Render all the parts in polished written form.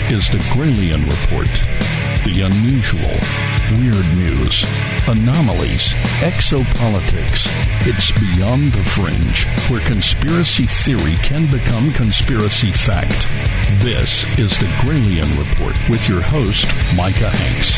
is the Gralien Report. The unusual, weird news, anomalies, exopolitics. It's beyond the fringe, where conspiracy theory can become conspiracy fact. This is the Gralien Report with your host, Micah Hanks.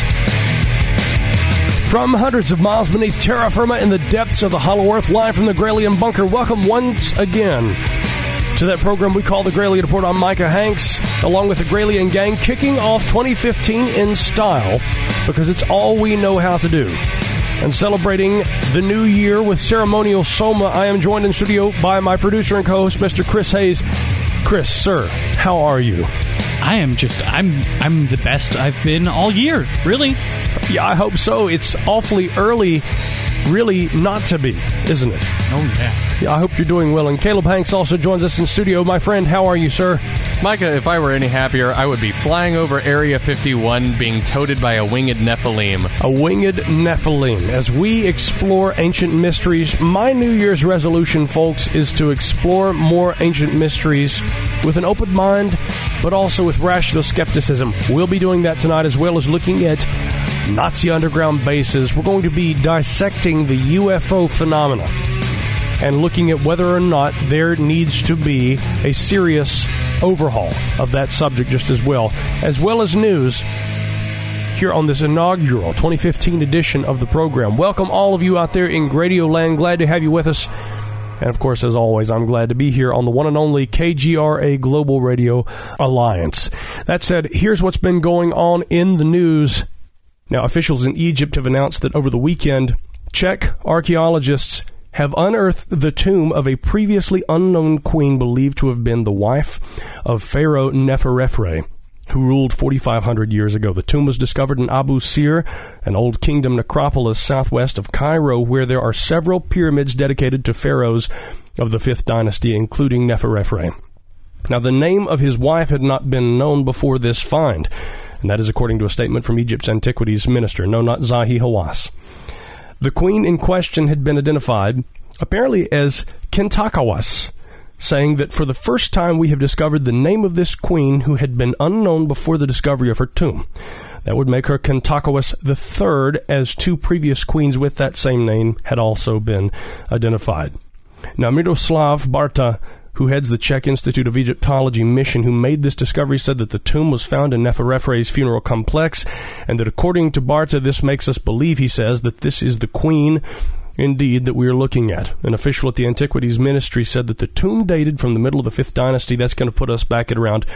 From hundreds of miles beneath terra firma in the depths of the Hollow Earth, live from the Gralien Bunker, welcome once again to that program we call the Gralien Report. I'm Micah Hanks, along with the Gralien Gang, kicking off 2015 in style, because it's all we know how to do. And celebrating the new year with ceremonial soma, I am joined in studio by my producer and co-host, Mr. Chris Hayes. Chris, sir, how are you? I'm the best I've been all year, really. Yeah, I hope so. It's awfully early, really, not to be, isn't it? Oh, yeah. Yeah, I hope you're doing well. And Caleb Hanks also joins us in studio. My friend, how are you, sir? Micah, if I were any happier, I would be flying over Area 51 being toted by a winged Nephilim. A winged Nephilim. As we explore ancient mysteries, my New Year's resolution, folks, is to explore more ancient mysteries with an open mind, but also with rational skepticism. We'll be doing that tonight, as well as looking at Nazi underground bases. We're going to be dissecting the UFO phenomena and looking at whether or not there needs to be a serious overhaul of that subject just as well as news here on this inaugural 2015 edition of the program. Welcome all of you out there in Radio Land. Glad to have you with us. And of course, as always, I'm glad to be here on the one and only KGRA Global Radio Alliance. That said, here's what's been going on in the news. Now, officials in Egypt have announced that over the weekend, Czech archaeologists have unearthed the tomb of a previously unknown queen believed to have been the wife of Pharaoh Neferefre, who ruled 4,500 years ago. The tomb was discovered in Abu Sir, an old kingdom necropolis southwest of Cairo, where there are several pyramids dedicated to pharaohs of the 5th dynasty, including Neferefre. Now, the name of his wife had not been known before this find, and that is according to a statement from Egypt's antiquities minister, no, not Zahi Hawass. The queen in question had been identified, apparently as Kentakawas, saying that for the first time we have discovered the name of this queen who had been unknown before the discovery of her tomb. That would make her Kentakawas III, as two previous queens with that same name had also been identified. Now, Miroslav Barta, who heads the Czech Institute of Egyptology mission, who made this discovery, said that the tomb was found in Neferefre's funeral complex, and that according to Barta, this makes us believe, he says, that this is the queen, indeed, that we are looking at. An official at the Antiquities Ministry said that the tomb dated from the middle of the 5th dynasty. That's going to put us back at around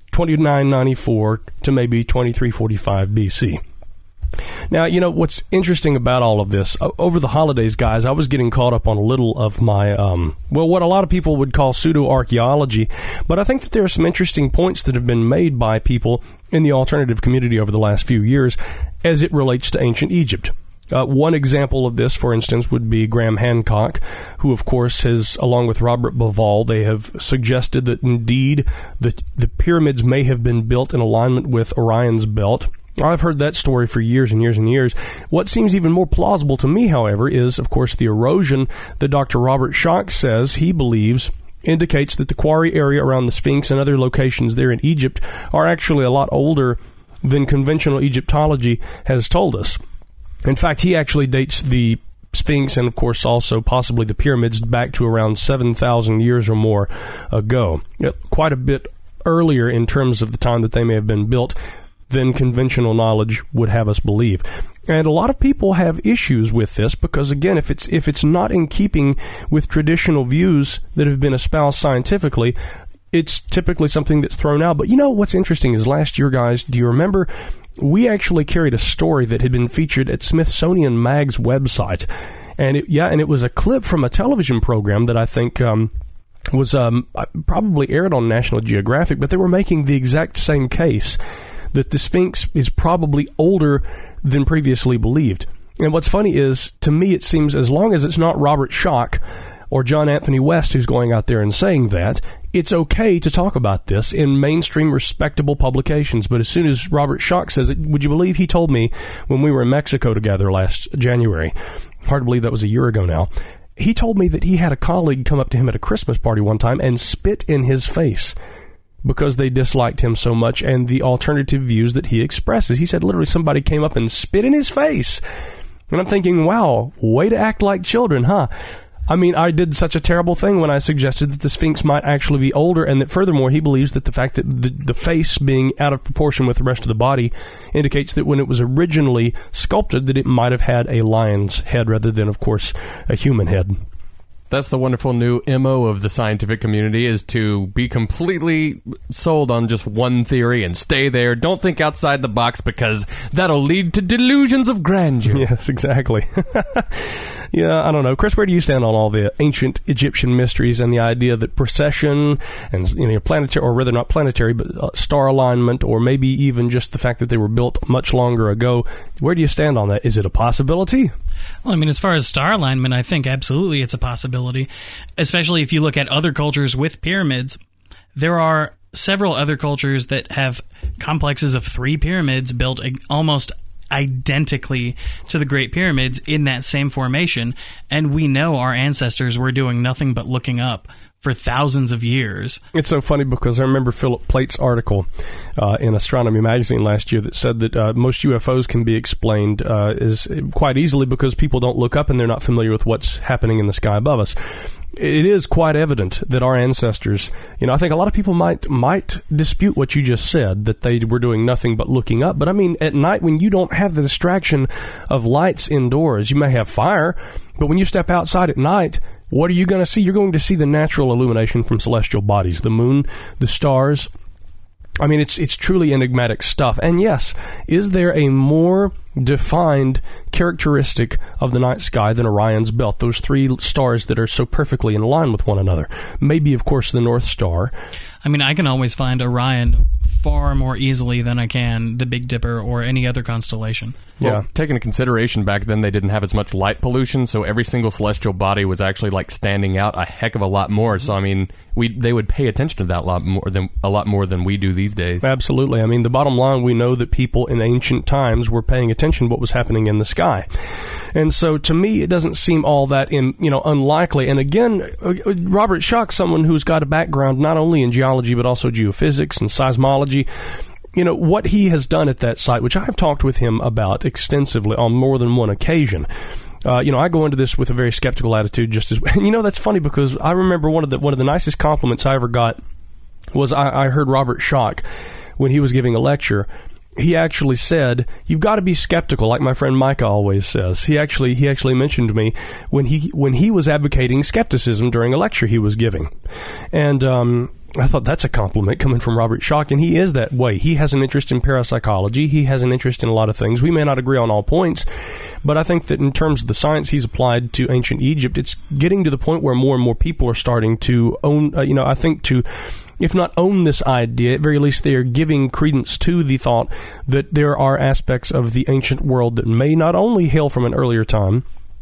2994 to maybe 2345 BC. Now, you know, what's interesting about all of this, over the holidays, guys, I was getting caught up on a little of my, what a lot of people would call pseudo-archaeology, but I think that there are some interesting points that have been made by people in the alternative community over the last few years as it relates to ancient Egypt. One example of this, for instance, would be Graham Hancock, who, of course, has, along with Robert Bauval, they have suggested that indeed the pyramids may have been built in alignment with Orion's belt. I've heard that story for years and years and years. What seems even more plausible to me, however, is, of course, the erosion that Dr. Robert Schoch says he believes indicates that the quarry area around the Sphinx and other locations there in Egypt are actually a lot older than conventional Egyptology has told us. In fact, he actually dates the Sphinx and, of course, also possibly the pyramids back to around 7,000 years or more ago. Quite a bit earlier in terms of the time that they may have been built than conventional knowledge would have us believe. And a lot of people have issues with this because, again, if it's not in keeping with traditional views that have been espoused scientifically, it's typically something that's thrown out. But you know what's interesting is last year, guys, do you remember we actually carried a story that had been featured at Smithsonian Mag's website? And it was a clip from a television program that I think was probably aired on National Geographic, but they were making the exact same case that the Sphinx is probably older than previously believed. And what's funny is, to me, it seems as long as it's not Robert Schoch or John Anthony West who's going out there and saying that, it's okay to talk about this in mainstream, respectable publications. But as soon as Robert Schoch says it, would you believe he told me when we were in Mexico together last January, hard to believe that was a year ago now, he told me that he had a colleague come up to him at a Christmas party one time and spit in his face because they disliked him so much and the alternative views that he expresses. He said literally somebody came up and spit in his face. And I'm thinking, wow, way to act like children, huh? I mean, I did such a terrible thing when I suggested that the Sphinx might actually be older, and that furthermore, he believes that the fact that the face being out of proportion with the rest of the body indicates that when it was originally sculpted, that it might have had a lion's head rather than, of course, a human head. That's the wonderful new MO of the scientific community, is to be completely sold on just one theory and stay there. Don't think outside the box, because that'll lead to delusions of grandeur. Yes, exactly. Yeah, I don't know. Chris, where do you stand on all the ancient Egyptian mysteries and the idea that precession and, planetary, or rather not planetary, but star alignment, or maybe even just the fact that they were built much longer ago? Where do you stand on that? Is it a possibility? Well, I mean, as far as star alignment, I think absolutely it's a possibility, especially if you look at other cultures with pyramids. There are several other cultures that have complexes of 3 pyramids built almost identically to the Great Pyramids in that same formation, and we know our ancestors were doing nothing but looking up for thousands of years. It's so funny because I remember Philip Plate's article in Astronomy Magazine last year that said that most UFOs can be explained is quite easily because people don't look up and they're not familiar with what's happening in the sky above us. It is quite evident that our ancestors, I think a lot of people might dispute what you just said, that they were doing nothing but looking up. But I mean, at night when you don't have the distraction of lights indoors, you may have fire, but when you step outside at night, what are you going to see? You're going to see the natural illumination from celestial bodies, the moon, the stars. I mean, it's truly enigmatic stuff. And yes, is there a more defined characteristic of the night sky than Orion's belt? Those 3 stars that are so perfectly in line with one another. Maybe, of course, the North Star. I mean, I can always find Orion far more easily than I can the Big Dipper or any other constellation. Well, taking into consideration back then they didn't have as much light pollution, so every single celestial body was actually like standing out a heck of a lot more. So I mean, they would pay attention to that a lot more than we do these days. Absolutely. I mean, the bottom line, we know that people in ancient times were paying attention to what was happening in the sky. And so to me, it doesn't seem all that unlikely. And again, Robert Schoch, someone who's got a background not only in geology but also geophysics and seismology, what he has done at that site, which I have talked with him about extensively on more than one occasion. I go into this with a very skeptical attitude, just as that's funny because I remember one of the nicest compliments I ever got was I heard Robert Schoch when he was giving a lecture. He actually said, "You've got to be skeptical," like my friend Micah always says. He actually mentioned me when he was advocating skepticism during a lecture he was giving, and I thought that's a compliment coming from Robert Schoch, and he is that way. He has an interest in parapsychology. He has an interest in a lot of things. We may not agree on all points, but I think that in terms of the science he's applied to ancient Egypt, it's getting to the point where more and more people are starting to own, I think to, if not own this idea, at very least they are giving credence to the thought that there are aspects of the ancient world that may not only hail from an earlier time,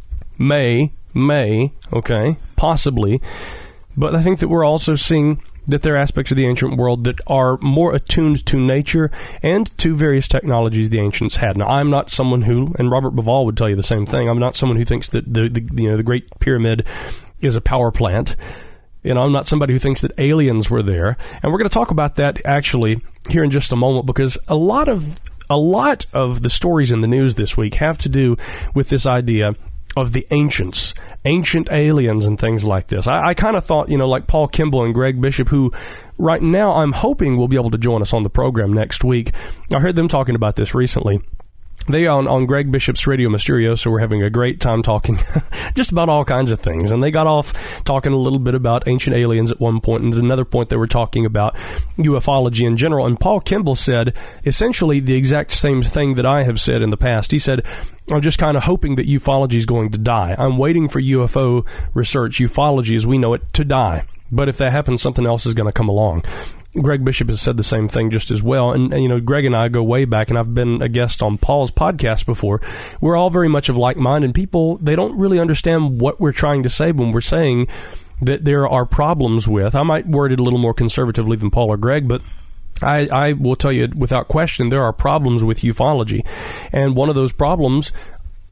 possibly, but I think that we're also seeing that there are aspects of the ancient world that are more attuned to nature and to various technologies the ancients had. Now, I'm not someone who, and Robert Bauval would tell you the same thing, I'm not someone who thinks that the Great Pyramid is a power plant. I'm not somebody who thinks that aliens were there. And we're going to talk about that actually here in just a moment, because a lot of the stories in the news this week have to do with this idea of the ancients, ancient aliens and things like this. I kind of thought, like Paul Kimball and Greg Bishop, who right now I'm hoping will be able to join us on the program next week. I heard them talking about this recently. They on Greg Bishop's Radio Mysterioso were having a great time talking just about all kinds of things. And they got off talking a little bit about ancient aliens at one point, and at another point they were talking about ufology in general. And Paul Kimball said essentially the exact same thing that I have said in the past. He said, I'm just kind of hoping that ufology is going to die. I'm waiting for UFO research, ufology as we know it, to die. But if that happens, something else is going to come along. Greg Bishop has said the same thing just as well. And Greg and I go way back, and I've been a guest on Paul's podcast before. We're all very much of like mind, and people, they don't really understand what we're trying to say when we're saying that there are problems with, I might word it a little more conservatively than Paul or Greg, but I will tell you without question, there are problems with ufology. And one of those problems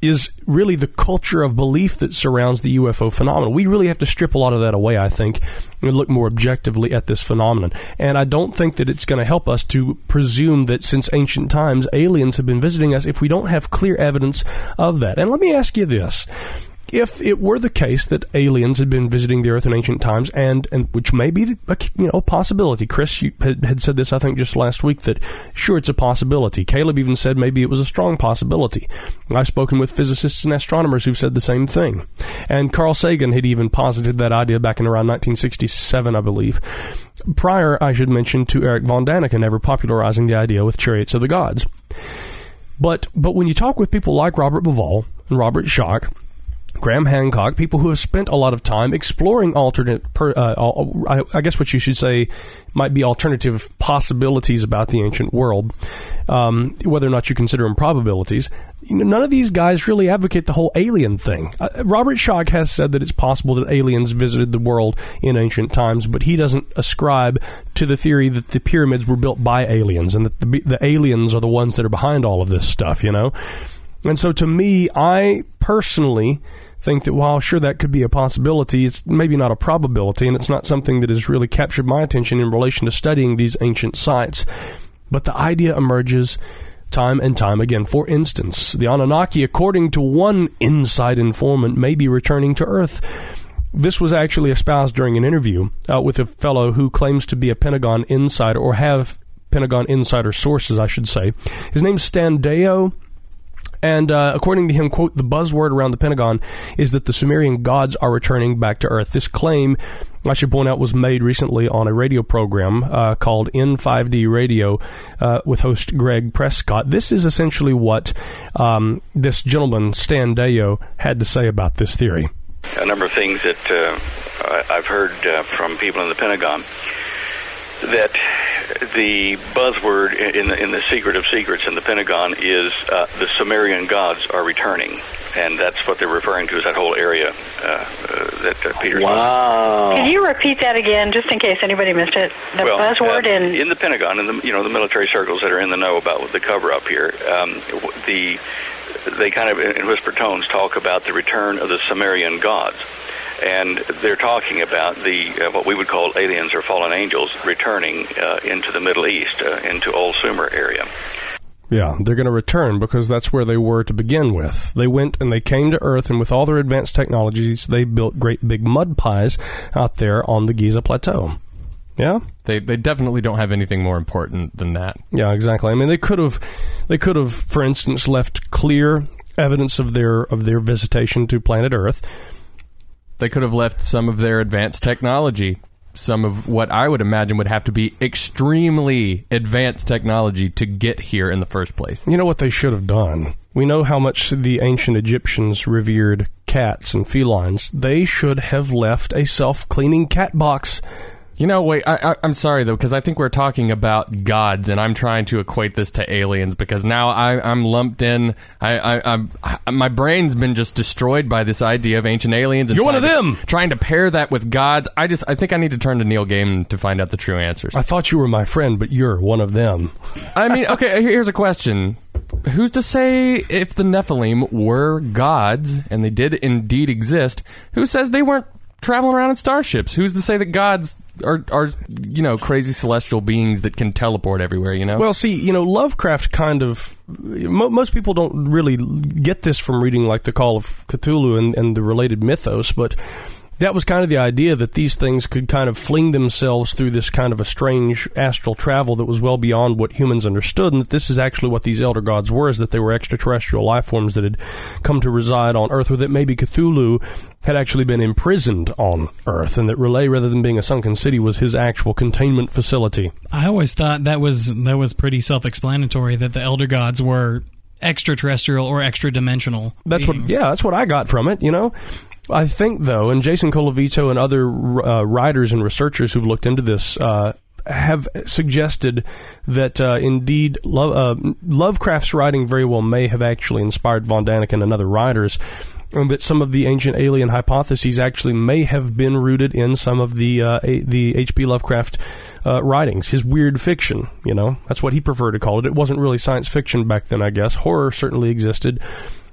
is really the culture of belief that surrounds the UFO phenomenon. We really have to strip a lot of that away, I think, and look more objectively at this phenomenon. And I don't think that it's going to help us to presume that since ancient times, aliens have been visiting us if we don't have clear evidence of that. And let me ask you this. If it were the case that aliens had been visiting the Earth in ancient times, and which may be a possibility. Chris, you had said this, I think, just last week, that sure, it's a possibility. Caleb even said maybe it was a strong possibility. I've spoken with physicists and astronomers who've said the same thing. And Carl Sagan had even posited that idea back in around 1967, I believe. Prior, I should mention, to Eric von Daniken ever popularizing the idea with Chariots of the Gods. But when you talk with people like Robert Bauval and Robert Schoch, Graham Hancock, people who have spent a lot of time exploring alternate, I guess what you should say might be alternative possibilities about the ancient world, whether or not you consider them probabilities, none of these guys really advocate the whole alien thing. Robert Schoch has said that it's possible that aliens visited the world in ancient times, but he doesn't ascribe to the theory that the pyramids were built by aliens and that the aliens are the ones that are behind all of this stuff, And so to me, I personally think that while sure that could be a possibility, it's maybe not a probability, and it's not something that has really captured my attention in relation to studying these ancient sites. But the idea emerges time and time again. For instance, the Anunnaki, according to one inside informant, may be returning to Earth. This was actually espoused during an interview with a fellow who claims to be a Pentagon insider, or have Pentagon insider sources, I should say. His name's Stan Deyo. And according to him, quote, the buzzword around the Pentagon is that the Sumerian gods are returning back to Earth. This claim, I should point out, was made recently on a radio program called N5D Radio with host Greg Prescott. This is essentially what this gentleman, Stan Deyo, had to say about this theory. A number of things that I've heard from people in the Pentagon, that the buzzword in the secret of secrets in the Pentagon is the Sumerian gods are returning, and that's what they're referring to as that whole area that Peter's Wow! Can you repeat that again, just in case anybody missed it? The buzzword in the Pentagon, in the military circles that are in the know about the cover-up here, they kind of in whispered tones talk about the return of the Sumerian gods. And they're talking about the what we would call aliens or fallen angels returning into the Middle East, into Old Sumer area. Yeah, they're going to return because that's where they were to begin with. They went and they came to Earth, and with all their advanced technologies, they built great big mud pies out there on the Giza Plateau. Yeah? They definitely don't have anything more important than that. Yeah, exactly. I mean, they could have, for instance, left clear evidence of their visitation to planet Earth. They could have left some of their advanced technology, some of what I would imagine would have to be extremely advanced technology to get here in the first place. You know what they should have done? We know how much the ancient Egyptians revered cats and felines. They should have left a self-cleaning cat box. Wait, I'm sorry, though, because I think we're talking about gods, and I'm trying to equate this to aliens, because now I'm lumped in. My brain's been just destroyed by this idea of ancient aliens. And you're one of them! Trying to pair that with gods. I think I need to turn to Neil Gaiman to find out the true answers. I thought you were my friend, but you're one of them. I mean, okay, here's a question. Who's to say if the Nephilim were gods, and they did indeed exist, who says they weren't traveling around in starships? Who's to say that gods are crazy celestial beings that can teleport everywhere, Well, see, Lovecraft kind of... most people don't really get this from reading, like, The Call of Cthulhu and the related mythos, but that was kind of the idea, that these things could kind of fling themselves through this kind of a strange astral travel that was well beyond what humans understood, and that this is actually what these elder gods were, is that they were extraterrestrial life forms that had come to reside on Earth, or that maybe Cthulhu had actually been imprisoned on Earth, and that Relay, rather than being a sunken city, was his actual containment facility. I always thought that was pretty self-explanatory, that the elder gods were extraterrestrial or extra-dimensional beings. That's what I got from it, I think, though, and Jason Colavito and other writers and researchers who've looked into this have suggested that indeed Lovecraft's writing very well may have actually inspired von Daniken and other writers, and that some of the ancient alien hypotheses actually may have been rooted in some of the H.P. Lovecraft writings, his weird fiction. That's what he preferred to call it. It wasn't really science fiction back then, I guess. Horror certainly existed.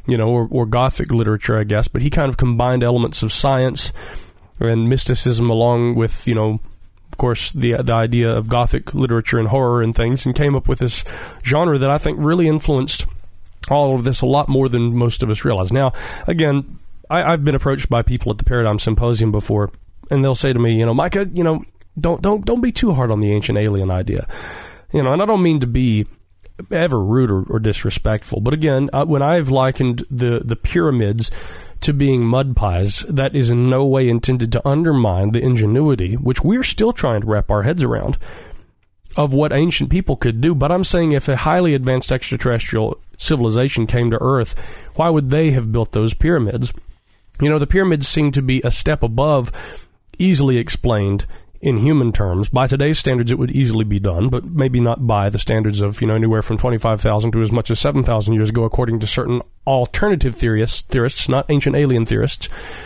or Gothic literature, I guess. But he kind of combined elements of science and mysticism along with, of course, the idea of Gothic literature and horror and things, and came up with this genre that I think really influenced all of this a lot more than most of us realize. Now, again, I've been approached by people at the Paradigm Symposium before, and they'll say to me, Micah, don't be too hard on the ancient alien idea. And I don't mean to be ever rude or disrespectful, but again, when I've likened the pyramids to being mud pies, that is in no way intended to undermine the ingenuity, which we're still trying to wrap our heads around, of what ancient people could do. But I'm saying if a highly advanced extraterrestrial civilization came to Earth, why would they have built those pyramids? The pyramids seem to be a step above, easily explained in human terms. By today's standards, it would easily be done, but maybe not by the standards of, anywhere from 25,000 to as much as 7,000 years ago, according to certain alternative theorists, not ancient alien theorists.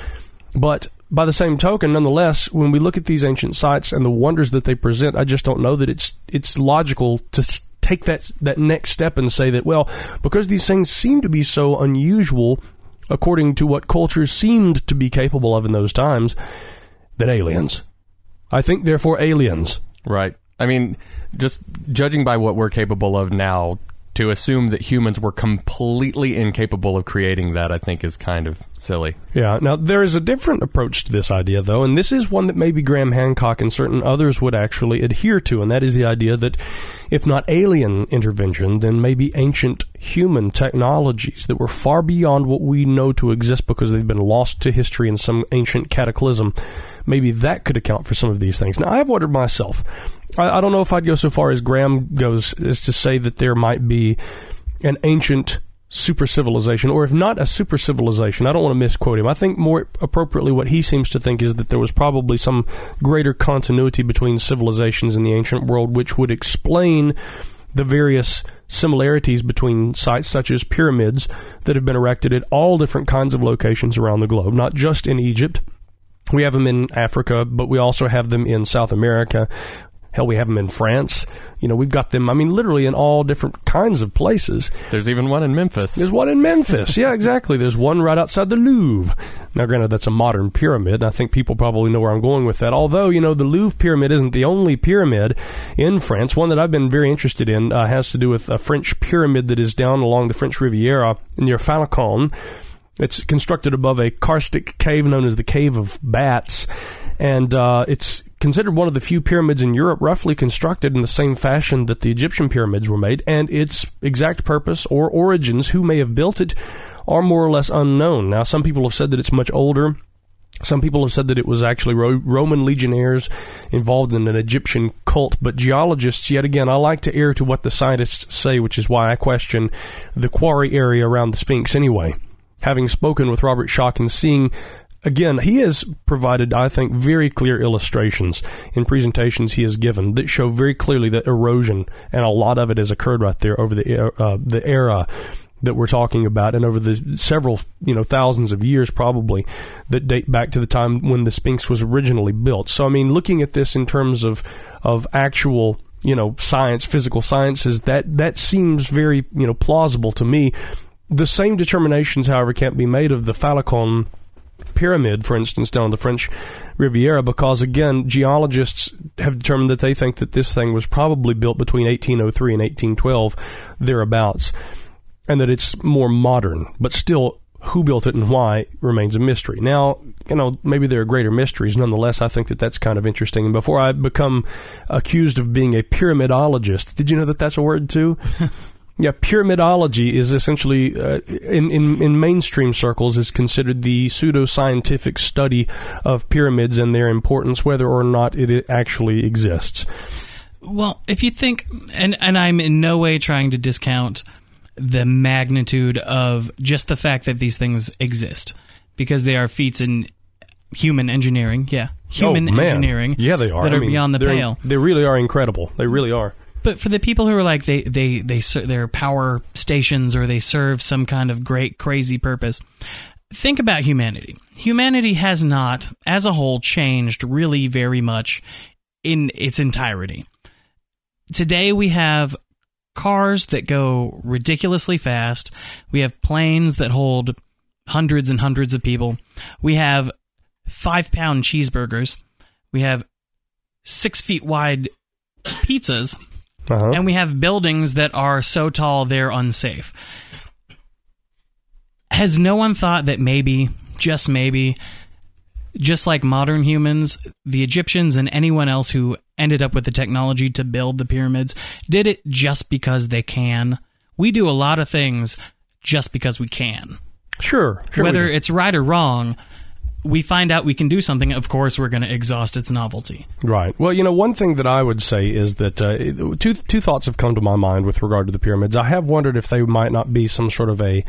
But by the same token, nonetheless, when we look at these ancient sites and the wonders that they present, I just don't know that it's logical to take that next step and say that, well, because these things seem to be so unusual, according to what cultures seemed to be capable of in those times, that aliens. I think, therefore, aliens. Right. I mean, just judging by what we're capable of now, to assume that humans were completely incapable of creating that, I think, is kind of silly. Yeah. Now, there is a different approach to this idea, though, and this is one that maybe Graham Hancock and certain others would actually adhere to, and that is the idea that if not alien intervention, then maybe ancient human technologies that were far beyond what we know to exist because they've been lost to history in some ancient cataclysm, maybe that could account for some of these things. Now, I've wondered myself, I don't know if I'd go so far as Graham goes as to say that there might be an ancient super civilization, or if not a super civilization, I don't want to misquote him. I think more appropriately what he seems to think is that there was probably some greater continuity between civilizations in the ancient world, which would explain the various similarities between sites such as pyramids that have been erected at all different kinds of locations around the globe, not just in Egypt. We have them in Africa, but we also have them in South America. Hell, we have them in France. We've got them, literally in all different kinds of places. There's even one in Memphis. There's one in Memphis. Yeah, exactly. There's one right outside the Louvre. Now, granted, that's a modern pyramid. I think people probably know where I'm going with that. Although, the Louvre pyramid isn't the only pyramid in France. One that I've been very interested in has to do with a French pyramid that is down along the French Riviera near Falicon. It's constructed above a karstic cave known as the Cave of Bats, and it's considered one of the few pyramids in Europe roughly constructed in the same fashion that the Egyptian pyramids were made, and its exact purpose or origins, who may have built it, are more or less unknown. Now, some people have said that it's much older. Some people have said that it was actually Roman legionnaires involved in an Egyptian cult, but geologists, yet again, I like to err to what the scientists say, which is why I question the quarry area around the Sphinx anyway. Having spoken with Robert Schoch and seeing, again, he has provided, I think, very clear illustrations in presentations he has given that show very clearly that erosion, and a lot of it has occurred right there over the era that we're talking about, and over the several, thousands of years probably, that date back to the time when the Sphinx was originally built. So, looking at this in terms of actual, science, physical sciences, that seems very, plausible to me. The same determinations, however, can't be made of the Falicon pyramid, for instance, down the French Riviera, because, again, geologists have determined that they think that this thing was probably built between 1803 and 1812, thereabouts, and that it's more modern. But still, who built it and why remains a mystery. Now, maybe there are greater mysteries. Nonetheless, I think that that's kind of interesting. And before I become accused of being a pyramidologist, did you know that that's a word, too? Yeah, pyramidology is essentially, in mainstream circles, is considered the pseudoscientific study of pyramids and their importance, whether or not it actually exists. Well, if you think, and I'm in no way trying to discount the magnitude of just the fact that these things exist, because they are feats in human engineering. Yeah, engineering. Yeah, they are. That are beyond the pale. They really are incredible. They really are. But for the people who are like they're power stations, or they serve some kind of great crazy purpose, think about humanity. Humanity has not, as a whole, changed really very much in its entirety. Today we have cars that go ridiculously fast. We have planes that hold hundreds and hundreds of people. We have 5-pound cheeseburgers. We have 6 feet wide pizzas. And we have buildings that are so tall they're unsafe. Has no one thought that maybe, just maybe, just like modern humans, the Egyptians and anyone else who ended up with the technology to build the pyramids did it just because they can? We do a lot of things just because we can. Sure. Whether it's right or wrong, we find out we can do something, of course, we're going to exhaust its novelty. Right. Well, one thing that I would say is that two thoughts have come to my mind with regard to the pyramids. I have wondered if they might not be some sort of a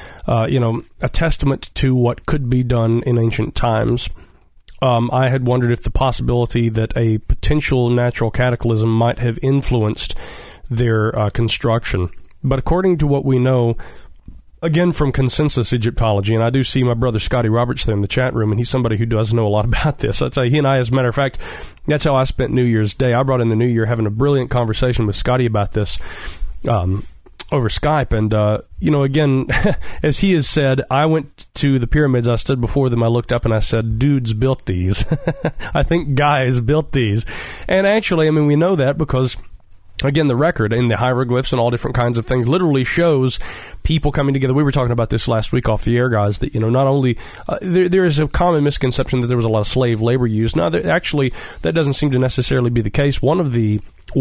testament to what could be done in ancient times. I had wondered if the possibility that a potential natural cataclysm might have influenced their construction. But according to what we know, again, from consensus Egyptology, and I do see my brother Scotty Roberts there in the chat room, and he's somebody who does know a lot about this. I'd say he and I, as a matter of fact, that's how I spent New Year's Day. I brought in the New Year having a brilliant conversation with Scotty about this over Skype. And, again, as he has said, I went to the pyramids, I stood before them, I looked up and I said, dudes built these. I think guys built these. And actually, we know that because, again, the record in the hieroglyphs and all different kinds of things literally shows people coming together. We were talking about this last week off the air, guys, that, not only there is a common misconception that there was a lot of slave labor used. No, actually, that doesn't seem to necessarily be the case. One of the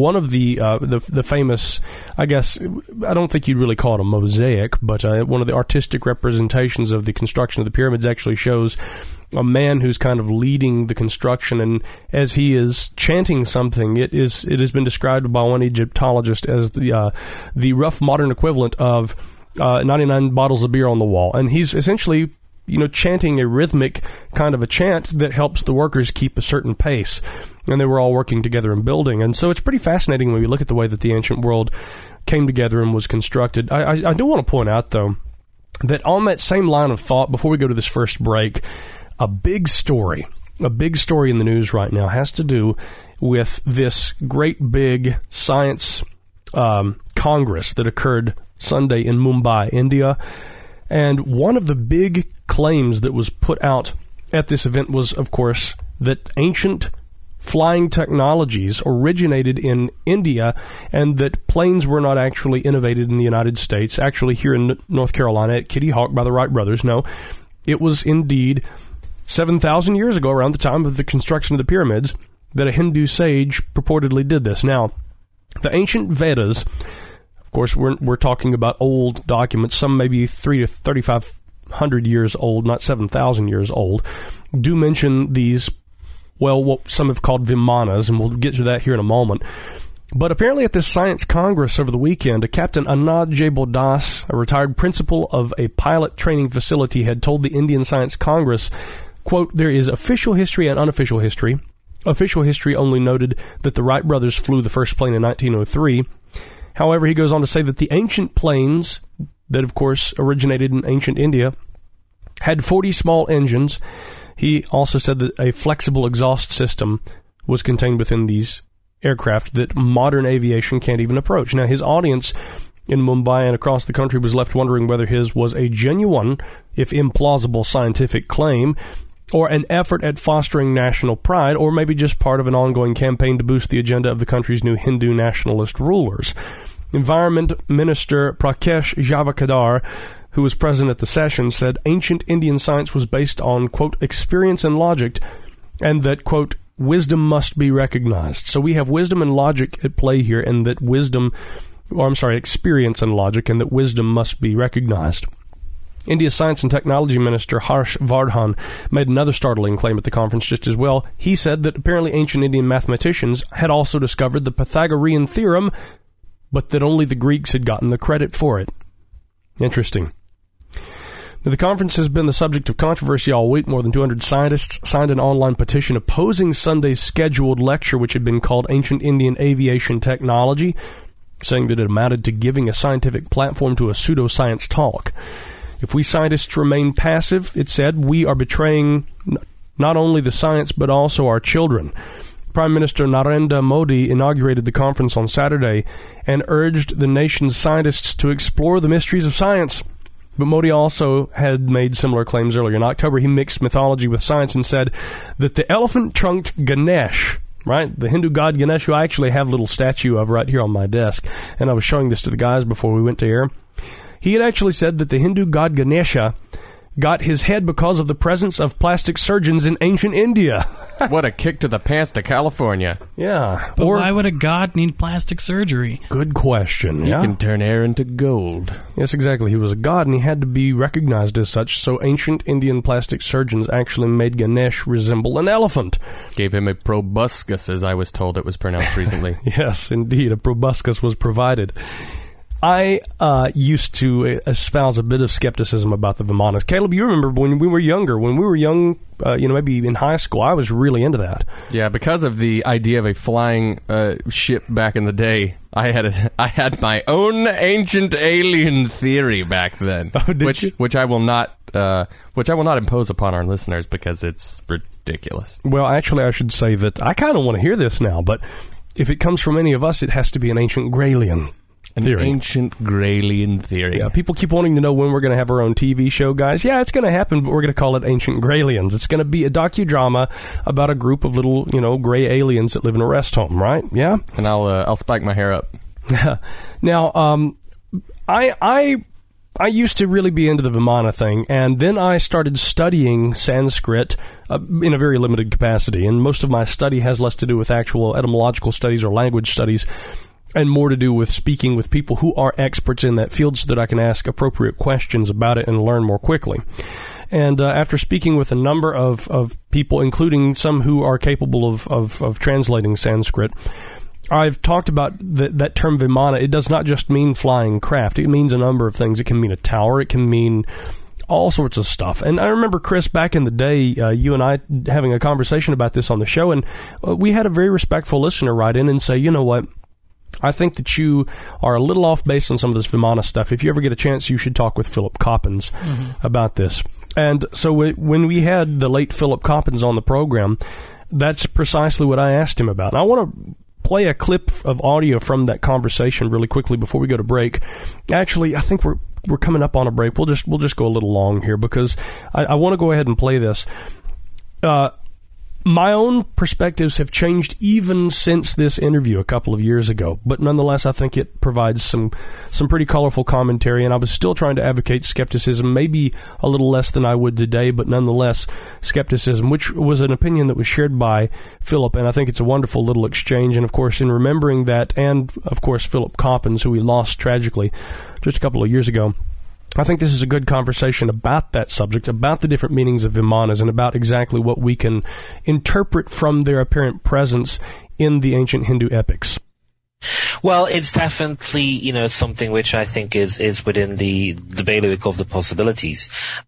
famous, I guess, I don't think you'd really call it a mosaic, but one of the artistic representations of the construction of the pyramids actually shows a man who's kind of leading the construction, and as he is chanting something, it has been described by one Egyptologist as the rough modern equivalent of 99 bottles of beer on the wall, and he's essentially chanting a rhythmic kind of a chant that helps the workers keep a certain pace. And they were all working together and building. And so it's pretty fascinating when we look at the way that the ancient world came together and was constructed. I do want to point out, though, that on that same line of thought, before we go to this first break, a big story in the news right now has to do with this great big science congress that occurred Sunday in Mumbai, India. And one of the big claims that was put out at this event was, of course, that ancient flying technologies originated in India and that planes were not actually innovated in the United States, actually here in North Carolina at Kitty Hawk by the Wright brothers. No, it was indeed 7,000 years ago, around the time of the construction of the pyramids, that a Hindu sage purportedly did this. Now, the ancient Vedas, of course, we're talking about old documents, some maybe 3,000 to 3,500 years old, not 7,000 years old, do mention these, what some have called Vimanas, and we'll get to that here in a moment. But apparently at this science congress over the weekend, a Captain Anand Jabal Das, a retired principal of a pilot training facility, had told the Indian Science Congress, quote, there is official history and unofficial history. Official history only noted that the Wright brothers flew the first plane in 1903. However, he goes on to say that the ancient planes that, of course, originated in ancient India had 40 small engines. He also said that a flexible exhaust system was contained within these aircraft that modern aviation can't even approach. Now, his audience in Mumbai and across the country was left wondering whether his was a genuine, if implausible, scientific claim, or an effort at fostering national pride, or maybe just part of an ongoing campaign to boost the agenda of the country's new Hindu nationalist rulers. Environment Minister Prakash Javadekar, who was present at the session, said ancient Indian science was based on, quote, experience and logic, and that, quote, wisdom must be recognized. So we have wisdom and logic at play here, and that experience and logic, and that wisdom must be recognized. India's Science and Technology Minister Harsh Vardhan made another startling claim at the conference just as well. He said that apparently ancient Indian mathematicians had also discovered the Pythagorean theorem, but that only the Greeks had gotten the credit for it. Interesting. Now, the conference has been the subject of controversy all week. More than 200 scientists signed an online petition opposing Sunday's scheduled lecture, which had been called Ancient Indian Aviation Technology, saying that it amounted to giving a scientific platform to a pseudoscience talk. If we scientists remain passive, it said, we are betraying not only the science but also our children. Prime Minister Narendra Modi inaugurated the conference on Saturday and urged the nation's scientists to explore the mysteries of science. But Modi also had made similar claims earlier. In October, he mixed mythology with science and said that the elephant-trunked Ganesh, right, the Hindu god Ganesh, who I actually have a little statue of right here on my desk, and I was showing this to the guys before we went to air, he had actually said that the Hindu god Ganesha got his head because of the presence of plastic surgeons in ancient India. What a kick to the pants to California. Yeah. But why would a god need plastic surgery? Good question. He can turn air into gold. Yes, exactly. He was a god, and he had to be recognized as such, so ancient Indian plastic surgeons actually made Ganesh resemble an elephant. Gave him a proboscis, as I was told it was pronounced recently. Yes, indeed. A proboscis was provided. I used to espouse a bit of skepticism about the Vimanas. Caleb, you remember when we were younger, maybe in high school, I was really into that. Yeah, because of the idea of a flying ship back in the day, I had my own ancient alien theory back then, which I will not impose upon our listeners because it's ridiculous. Well, actually, I should say that I kind of want to hear this now, but if it comes from any of us, it has to be an ancient Graylian theory. Ancient Graylian theory. Yeah, people keep wanting to know when we're going to have our own TV show, guys. Yeah, it's going to happen, but we're going to call it Ancient Graylians. It's going to be a docudrama about a group of little, gray aliens that live in a rest home, right? Yeah? And I'll spike my hair up. Now, I used to really be into the Vimana thing, and then I started studying Sanskrit in a very limited capacity, and most of my study has less to do with actual etymological studies or language studies and more to do with speaking with people who are experts in that field so that I can ask appropriate questions about it and learn more quickly. And after speaking with a number of people, including some who are capable of translating Sanskrit, I've talked about that term Vimana. It does not just mean flying craft. It means a number of things. It can mean a tower. It can mean all sorts of stuff. And I remember, Chris, back in the day, you and I having a conversation about this on the show, and we had a very respectful listener write in and say, you know what, I think that you are a little off base on some of this Vimana stuff. If you ever get a chance, you should talk with Philip Coppens about this. And so when we had the late Philip Coppens on the program, that's precisely what I asked him about. And I want to play a clip of audio from that conversation really quickly before we go to break. Actually, I think we're coming up on a break. We'll just go a little long here because I want to go ahead and play this. My own perspectives have changed even since this interview a couple of years ago, but nonetheless, I think it provides some pretty colorful commentary, and I was still trying to advocate skepticism, maybe a little less than I would today, but nonetheless, skepticism, which was an opinion that was shared by Philip, and I think it's a wonderful little exchange, and of course, in remembering that, and of course, Philip Coppens, who we lost tragically just a couple of years ago, I think this is a good conversation about that subject, about the different meanings of Vimanas, and about exactly what we can interpret from their apparent presence in the ancient Hindu epics. Well, it's definitely, something which I think is within the bailiwick of the possibilities.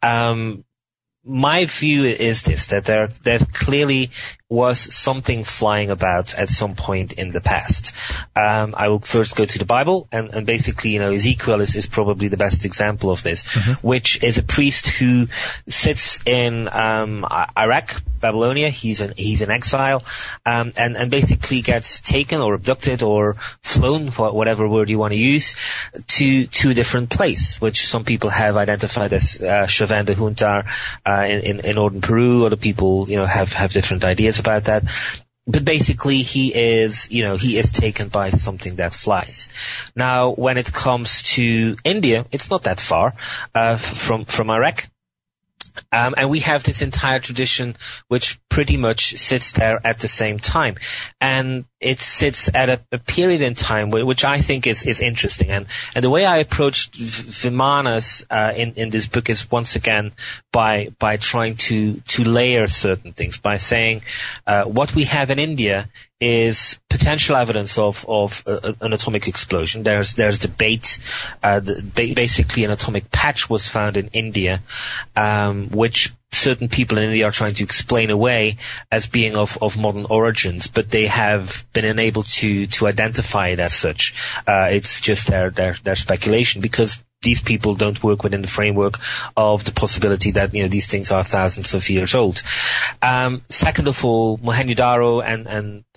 My view is this, that there clearly was something flying about at some point in the past. I will first go to the Bible, and basically, Ezekiel is probably the best example of this, which is a priest who sits in Iraq, Babylonia. He's in exile, and basically gets taken or abducted or flown, whatever word you want to use, to a different place, which some people have identified as Chauvin de Juntar in northern Peru. Other people, have different ideas about that. But basically, he is taken by something that flies. Now, when it comes to India, it's not that far from Iraq. And we have this entire tradition which pretty much sits there at the same time. And it sits at a period in time which I think is interesting. And the way I approached Vimanas in this book is once again by trying to layer certain things, by saying what we have in India is potential evidence of an atomic explosion. There's debate. Basically, an atomic patch was found in India, which certain people in India are trying to explain away as being of modern origins, but they have been unable to identify it as such. It's just their speculation, because these people don't work within the framework of the possibility that these things are thousands of years old. Second of all, Mohenjo-daro and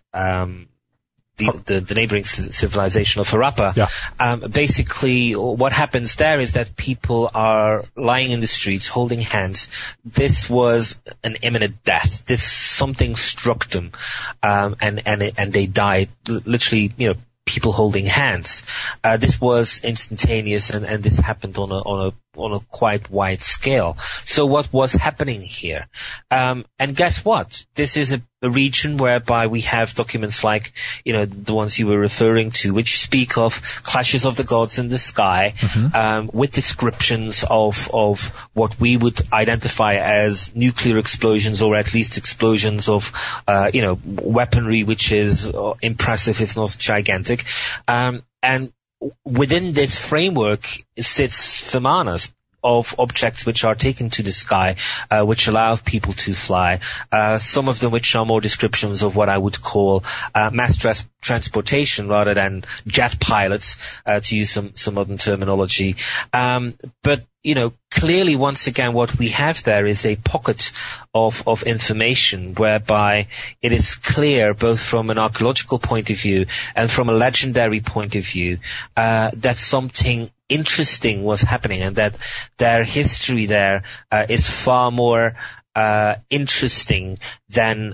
the neighboring civilization of Harappa. Basically, what happens there is that people are lying in the streets, holding hands. This was an imminent death. Something struck them, and they died. Literally, people holding hands. This was instantaneous, and this happened on a quite wide scale. So what was happening here? And guess what? This is a region whereby we have documents like, the ones you were referring to, which speak of clashes of the gods in the sky, with descriptions of what we would identify as nuclear explosions, or at least explosions of, weaponry, which is impressive, if not gigantic. And within this framework sits Vimanas of objects which are taken to the sky, which allow people to fly. Some of them which are more descriptions of what I would call mass transportation rather than jet pilots, to use some modern terminology. But clearly, once again, what we have there is a pocket of information whereby it is clear, both from an archaeological point of view and from a legendary point of view, that something interesting was happening, and that their history there is far more interesting than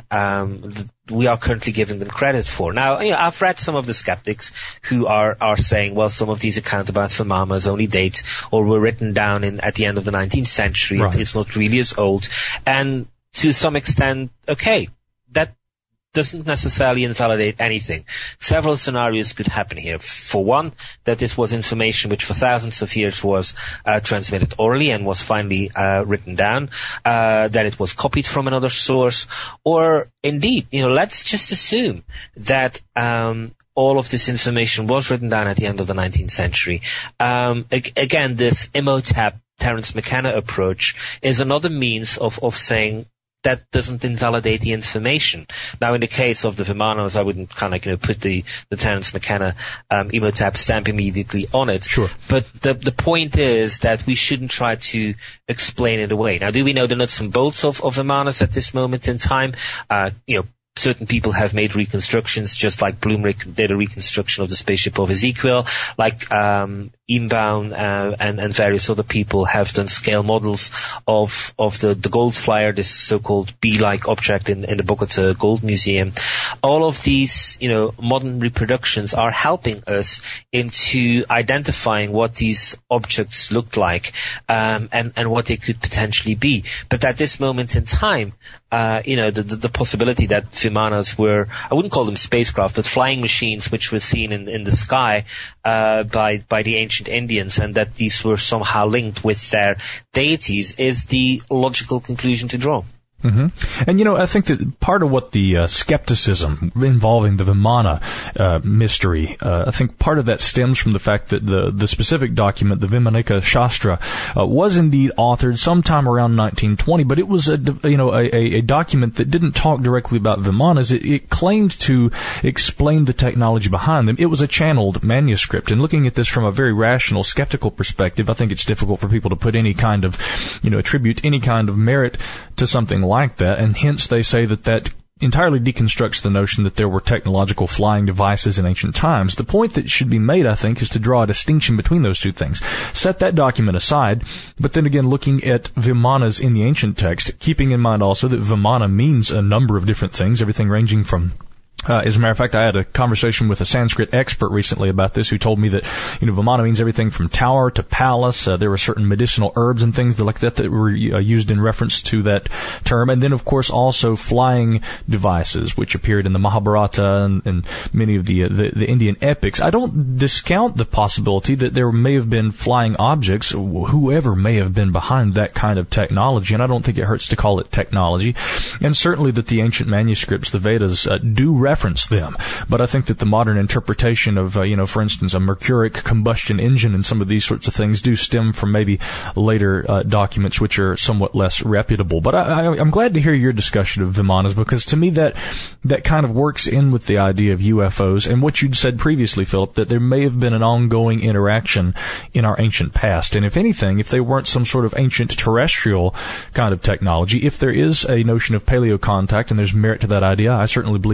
we are currently giving them credit for. Now, I've read some of the skeptics who are saying, well, some of these accounts about Vimanas only date or were written down at the end of the 19th century. Right. It's not really as old. And to some extent, okay, that doesn't necessarily invalidate anything. Several scenarios could happen here. For one, that this was information which for thousands of years was transmitted orally and was finally written down, that it was copied from another source, or indeed, let's just assume that all of this information was written down at the end of the 19th century. Again, this Imhotep, Terence McKenna approach is another means of saying that doesn't invalidate the information. Now, in the case of the Vimanas, I wouldn't put the Terence McKenna Imhotep stamp immediately on it. Sure. But the point is that we shouldn't try to explain it away. Now, do we know the nuts and bolts of Vimanas at this moment in time? Certain people have made reconstructions, just like Blumrich did a reconstruction of the spaceship of Ezekiel, like Imbaum and various other people have done scale models of the gold flyer, this so-called bee-like object in the Bogota Gold Museum. All of these, modern reproductions are helping us into identifying what these objects looked like, and what they could potentially be. But at this moment in time, the possibility that Vimanas were, I wouldn't call them spacecraft, but flying machines which were seen in the sky by the ancient Indians, and that these were somehow linked with their deities, is the logical conclusion to draw. Mm-hmm. And, I think that part of what the skepticism involving the Vimana mystery, I think part of that stems from the fact that the specific document, the Vimanika Shastra, was indeed authored sometime around 1920, but it was a document that didn't talk directly about Vimanas. It claimed to explain the technology behind them. It was a channeled manuscript, and looking at this from a very rational, skeptical perspective, I think it's difficult for people to put any kind of, attribute any kind of merit to something like that, and hence they say that entirely deconstructs the notion that there were technological flying devices in ancient times. The point that should be made, I think, is to draw a distinction between those two things. Set that document aside, but then again, looking at Vimanas in the ancient text, keeping in mind also that Vimana means a number of different things, everything ranging from as a matter of fact, I had a conversation with a Sanskrit expert recently about this who told me that, Vimana means everything from tower to palace. There were certain medicinal herbs and things like that were used in reference to that term. And then, of course, also flying devices, which appeared in the Mahabharata and many of the Indian epics. I don't discount the possibility that there may have been flying objects, whoever may have been behind that kind of technology, and I don't think it hurts to call it technology. And certainly that the ancient manuscripts, the Vedas, do reference them. But I think that the modern interpretation of, for instance, a mercuric combustion engine and some of these sorts of things do stem from maybe later documents which are somewhat less reputable. But I'm glad to hear your discussion of Vimanas, because to me that kind of works in with the idea of UFOs and what you'd said previously, Philip, that there may have been an ongoing interaction in our ancient past. And if anything, if they weren't some sort of ancient terrestrial kind of technology, if there is a notion of paleo contact, and there's merit to that idea, I certainly believe there is, and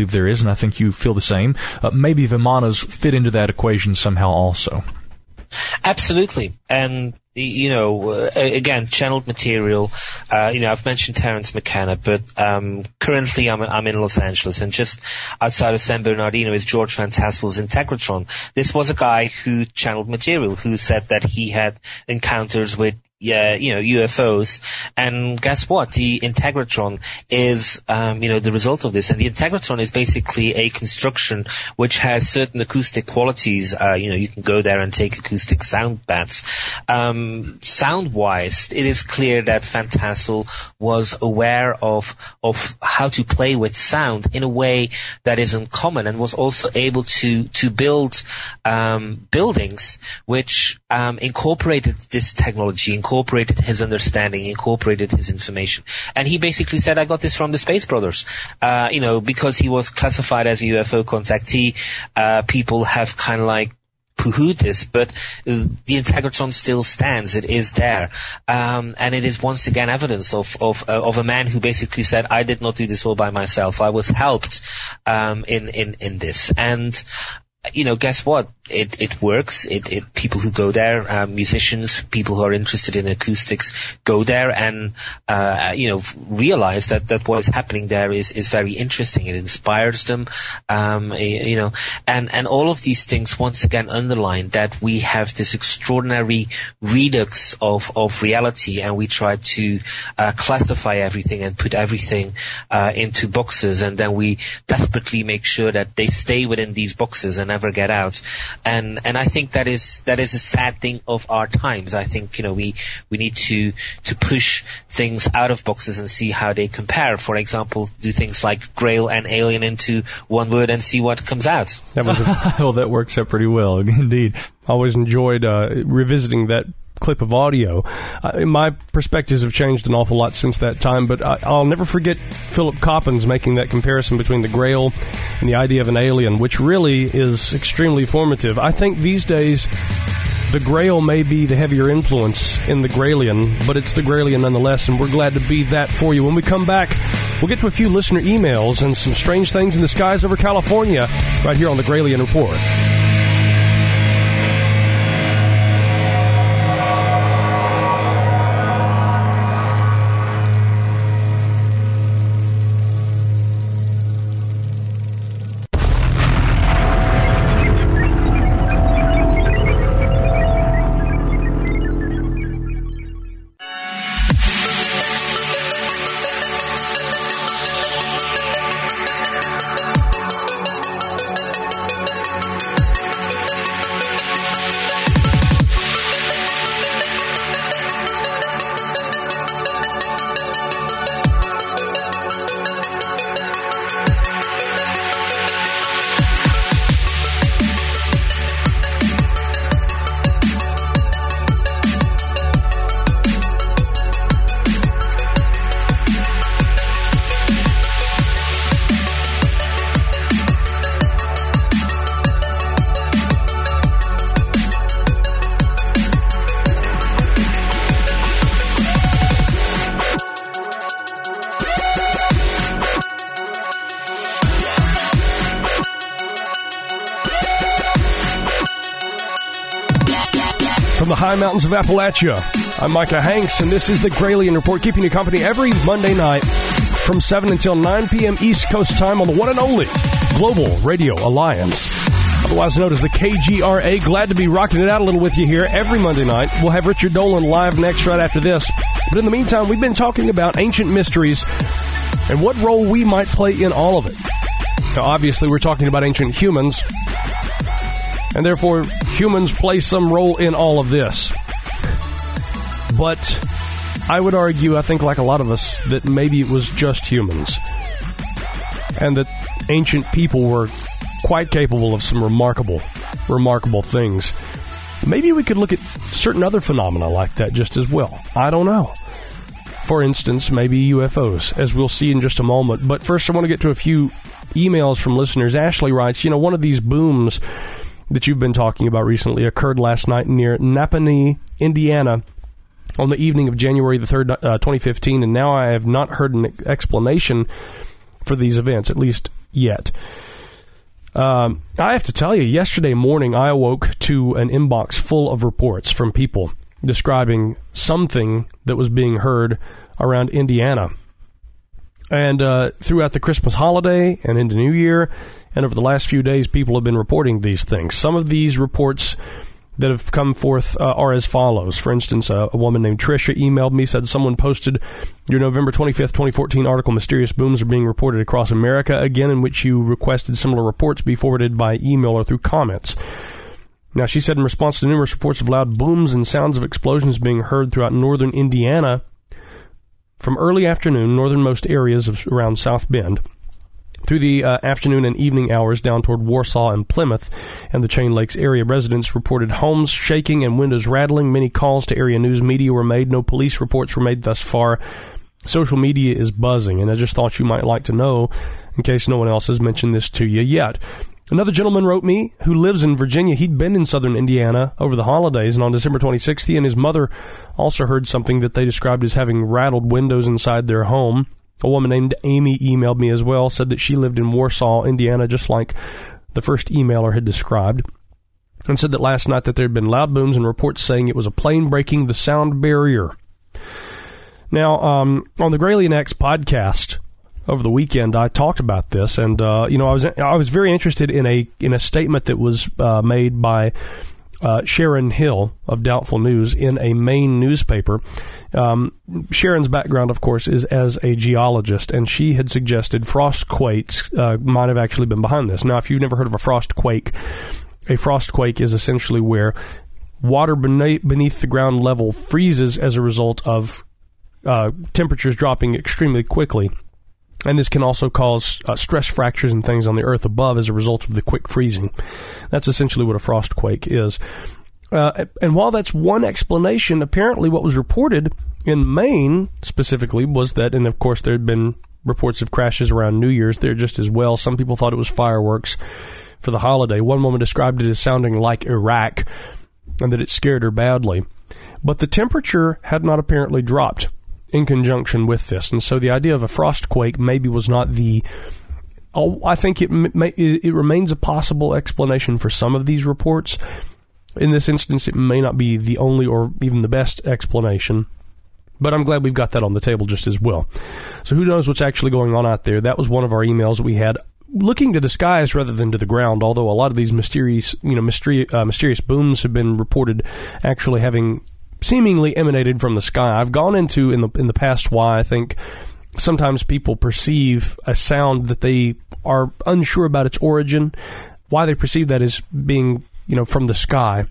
I think you feel the same. Maybe Vimanas fit into that equation somehow also. Absolutely. And, again, channeled material. I've mentioned Terence McKenna, but currently I'm in Los Angeles, and just outside of San Bernardino is George Van Tassel's Integratron. This was a guy who channeled material, who said that he had encounters with UFOs. And guess what? The Integratron is, the result of this. And the Integratron is basically a construction which has certain acoustic qualities. You can go there and take acoustic sound baths. Sound-wise, it is clear that Van Tassel was aware of how to play with sound in a way that is uncommon, and was also able to build, buildings which, incorporated this technology, incorporated his understanding, incorporated his information. And he basically said, I got this from the Space Brothers. Because he was classified as a UFO contactee, people have kind of like poo-hooed this, but the Integratron still stands. It is there. And it is once again evidence of a man who basically said, I did not do this all by myself. I was helped, in this. And, guess what? It works. People who go there, musicians, people who are interested in acoustics go there and, realize that what is happening there is very interesting. It inspires them, and all of these things once again underline that we have this extraordinary redux of reality, and we try to, classify everything and put everything, into boxes, and then we desperately make sure that they stay within these boxes and never get out. And I think that is a sad thing of our times. I think, we need to push things out of boxes and see how they compare. For example, do things like Grail and Alien into one word and see what comes out. That works out pretty well, indeed. I always enjoyed revisiting that clip of audio. My perspectives have changed an awful lot since that time, but I'll never forget Philip Coppens making that comparison between the Grail and the idea of an alien, which really is extremely formative. I think these days the Grail may be the heavier influence in the Grailian, but it's the Grailian nonetheless, and we're glad to be that for you. When we come back, we'll get to a few listener emails and some strange things in the skies over California right here on the Grailian Report. the high mountains of Appalachia. I'm Micah Hanks, and this is the Grailian Report, keeping you company every Monday night from 7 until 9 p.m. East Coast time on the one and only Global Radio Alliance, otherwise known as the KGRA. Glad to be rocking it out a little with you here every Monday night. We'll have Richard Dolan live next right after this. But in the meantime, we've been talking about ancient mysteries and what role we might play in all of it. Now, obviously, we're talking about ancient humans, and therefore humans play some role in all of this. But I would argue, I think like a lot of us, that maybe it was just humans, and that ancient people were quite capable of some remarkable things. Maybe we could look at certain other phenomena like that just as well. I don't know. For instance, maybe UFOs, as we'll see in just a moment. But first, I want to get to a few emails from listeners. Ashley writes, one of these booms that you've been talking about recently occurred last night near Napanee, Indiana, on the evening of January the 3rd, 2015, and now I have not heard an explanation for these events, at least yet. I have to tell you, yesterday morning I awoke to an inbox full of reports from people describing something that was being heard around Indiana. And throughout the Christmas holiday and into New Year, and over the last few days, people have been reporting these things. Some of these reports that have come forth are as follows. For instance, a woman named Tricia emailed me, said someone posted your November 25th, 2014 article, Mysterious Booms Are Being Reported Across America, again in which you requested similar reports be forwarded by email or through comments. Now, she said in response to numerous reports of loud booms and sounds of explosions being heard throughout northern Indiana from early afternoon, northernmost areas of around South Bend, through the afternoon and evening hours down toward Warsaw and Plymouth and the Chain Lakes area, residents reported homes shaking and windows rattling. Many calls to area news media were made. No police reports were made thus far. Social media is buzzing, and I just thought you might like to know, in case no one else has mentioned this to you yet. Another gentleman wrote me who lives in Virginia. He'd been in southern Indiana over the holidays, and on December 26th, he and his mother also heard something that they described as having rattled windows inside their home. A woman named Amy emailed me as well, said that she lived in Warsaw, Indiana, just like the first emailer had described, and said that last night that there had been loud booms and reports saying it was a plane breaking the sound barrier. Now, on the Gralien X podcast over the weekend, I talked about this, and I was very interested in a statement that was made by Sharon Hill of Doubtful News in a Maine newspaper. Sharon's background, of course, is as a geologist, and she had suggested frost quakes might have actually been behind this. Now, if you've never heard of a frost quake is essentially where water beneath the ground level freezes as a result of temperatures dropping extremely quickly. And this can also cause stress fractures and things on the earth above as a result of the quick freezing. That's essentially what a frost quake is. And while that's one explanation, apparently what was reported in Maine specifically was that, and of course there had been reports of crashes around New Year's there just as well. Some people thought it was fireworks for the holiday. One woman described it as sounding like Iraq and that it scared her badly. But the temperature had not apparently dropped in conjunction with this, and so the idea of a frost quake maybe was not the. I think it remains a possible explanation for some of these reports. In this instance, it may not be the only or even the best explanation, but I'm glad we've got that on the table just as well. So who knows what's actually going on out there? That was one of our emails that we had, looking to the skies rather than to the ground. Although a lot of these mysterious booms have been reported actually having seemingly emanated from the sky. I've gone into in the past why I think sometimes people perceive a sound that they are unsure about its origin, why they perceive that as being from the sky.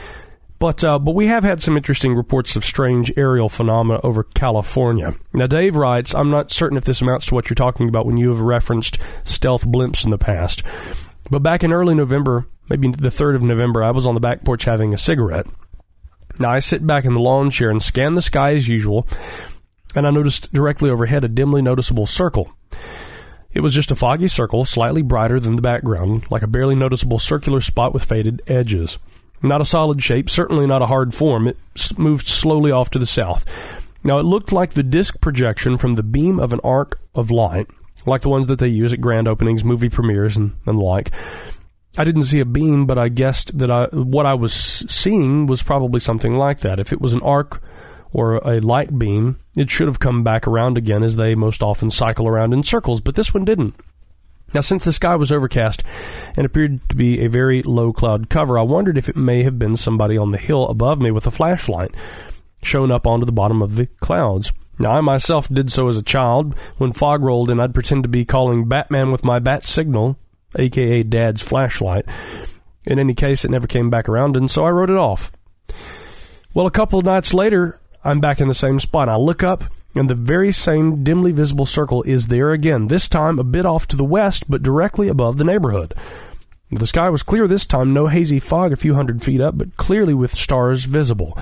But we have had some interesting reports of strange aerial phenomena over California. Now, Dave writes, I'm not certain if this amounts to what you're talking about when you have referenced stealth blimps in the past. But back in early November, maybe the 3rd of November, I was on the back porch having a cigarette. Now, I sit back in the lawn chair and scan the sky as usual, and I noticed directly overhead a dimly noticeable circle. It was just a foggy circle, slightly brighter than the background, like a barely noticeable circular spot with faded edges. Not a solid shape, certainly not a hard form. It moved slowly off to the south. Now, it looked like the disc projection from the beam of an arc of light, like the ones that they use at grand openings, movie premieres, and the like. I didn't see a beam, but I guessed that what I was seeing was probably something like that. If it was an arc or a light beam, it should have come back around again, as they most often cycle around in circles, but this one didn't. Now, since the sky was overcast and appeared to be a very low cloud cover, I wondered if it may have been somebody on the hill above me with a flashlight showing up onto the bottom of the clouds. Now, I myself did so as a child. When fog rolled in, I'd pretend to be calling Batman with my bat signal, a.k.a. Dad's flashlight. In any case, it never came back around, and so I wrote it off. Well, a couple of nights later, I'm back in the same spot. I look up, and the very same dimly visible circle is there again, this time a bit off to the west, but directly above the neighborhood. The sky was clear this time, no hazy fog a few hundred feet up, but clearly with stars visible.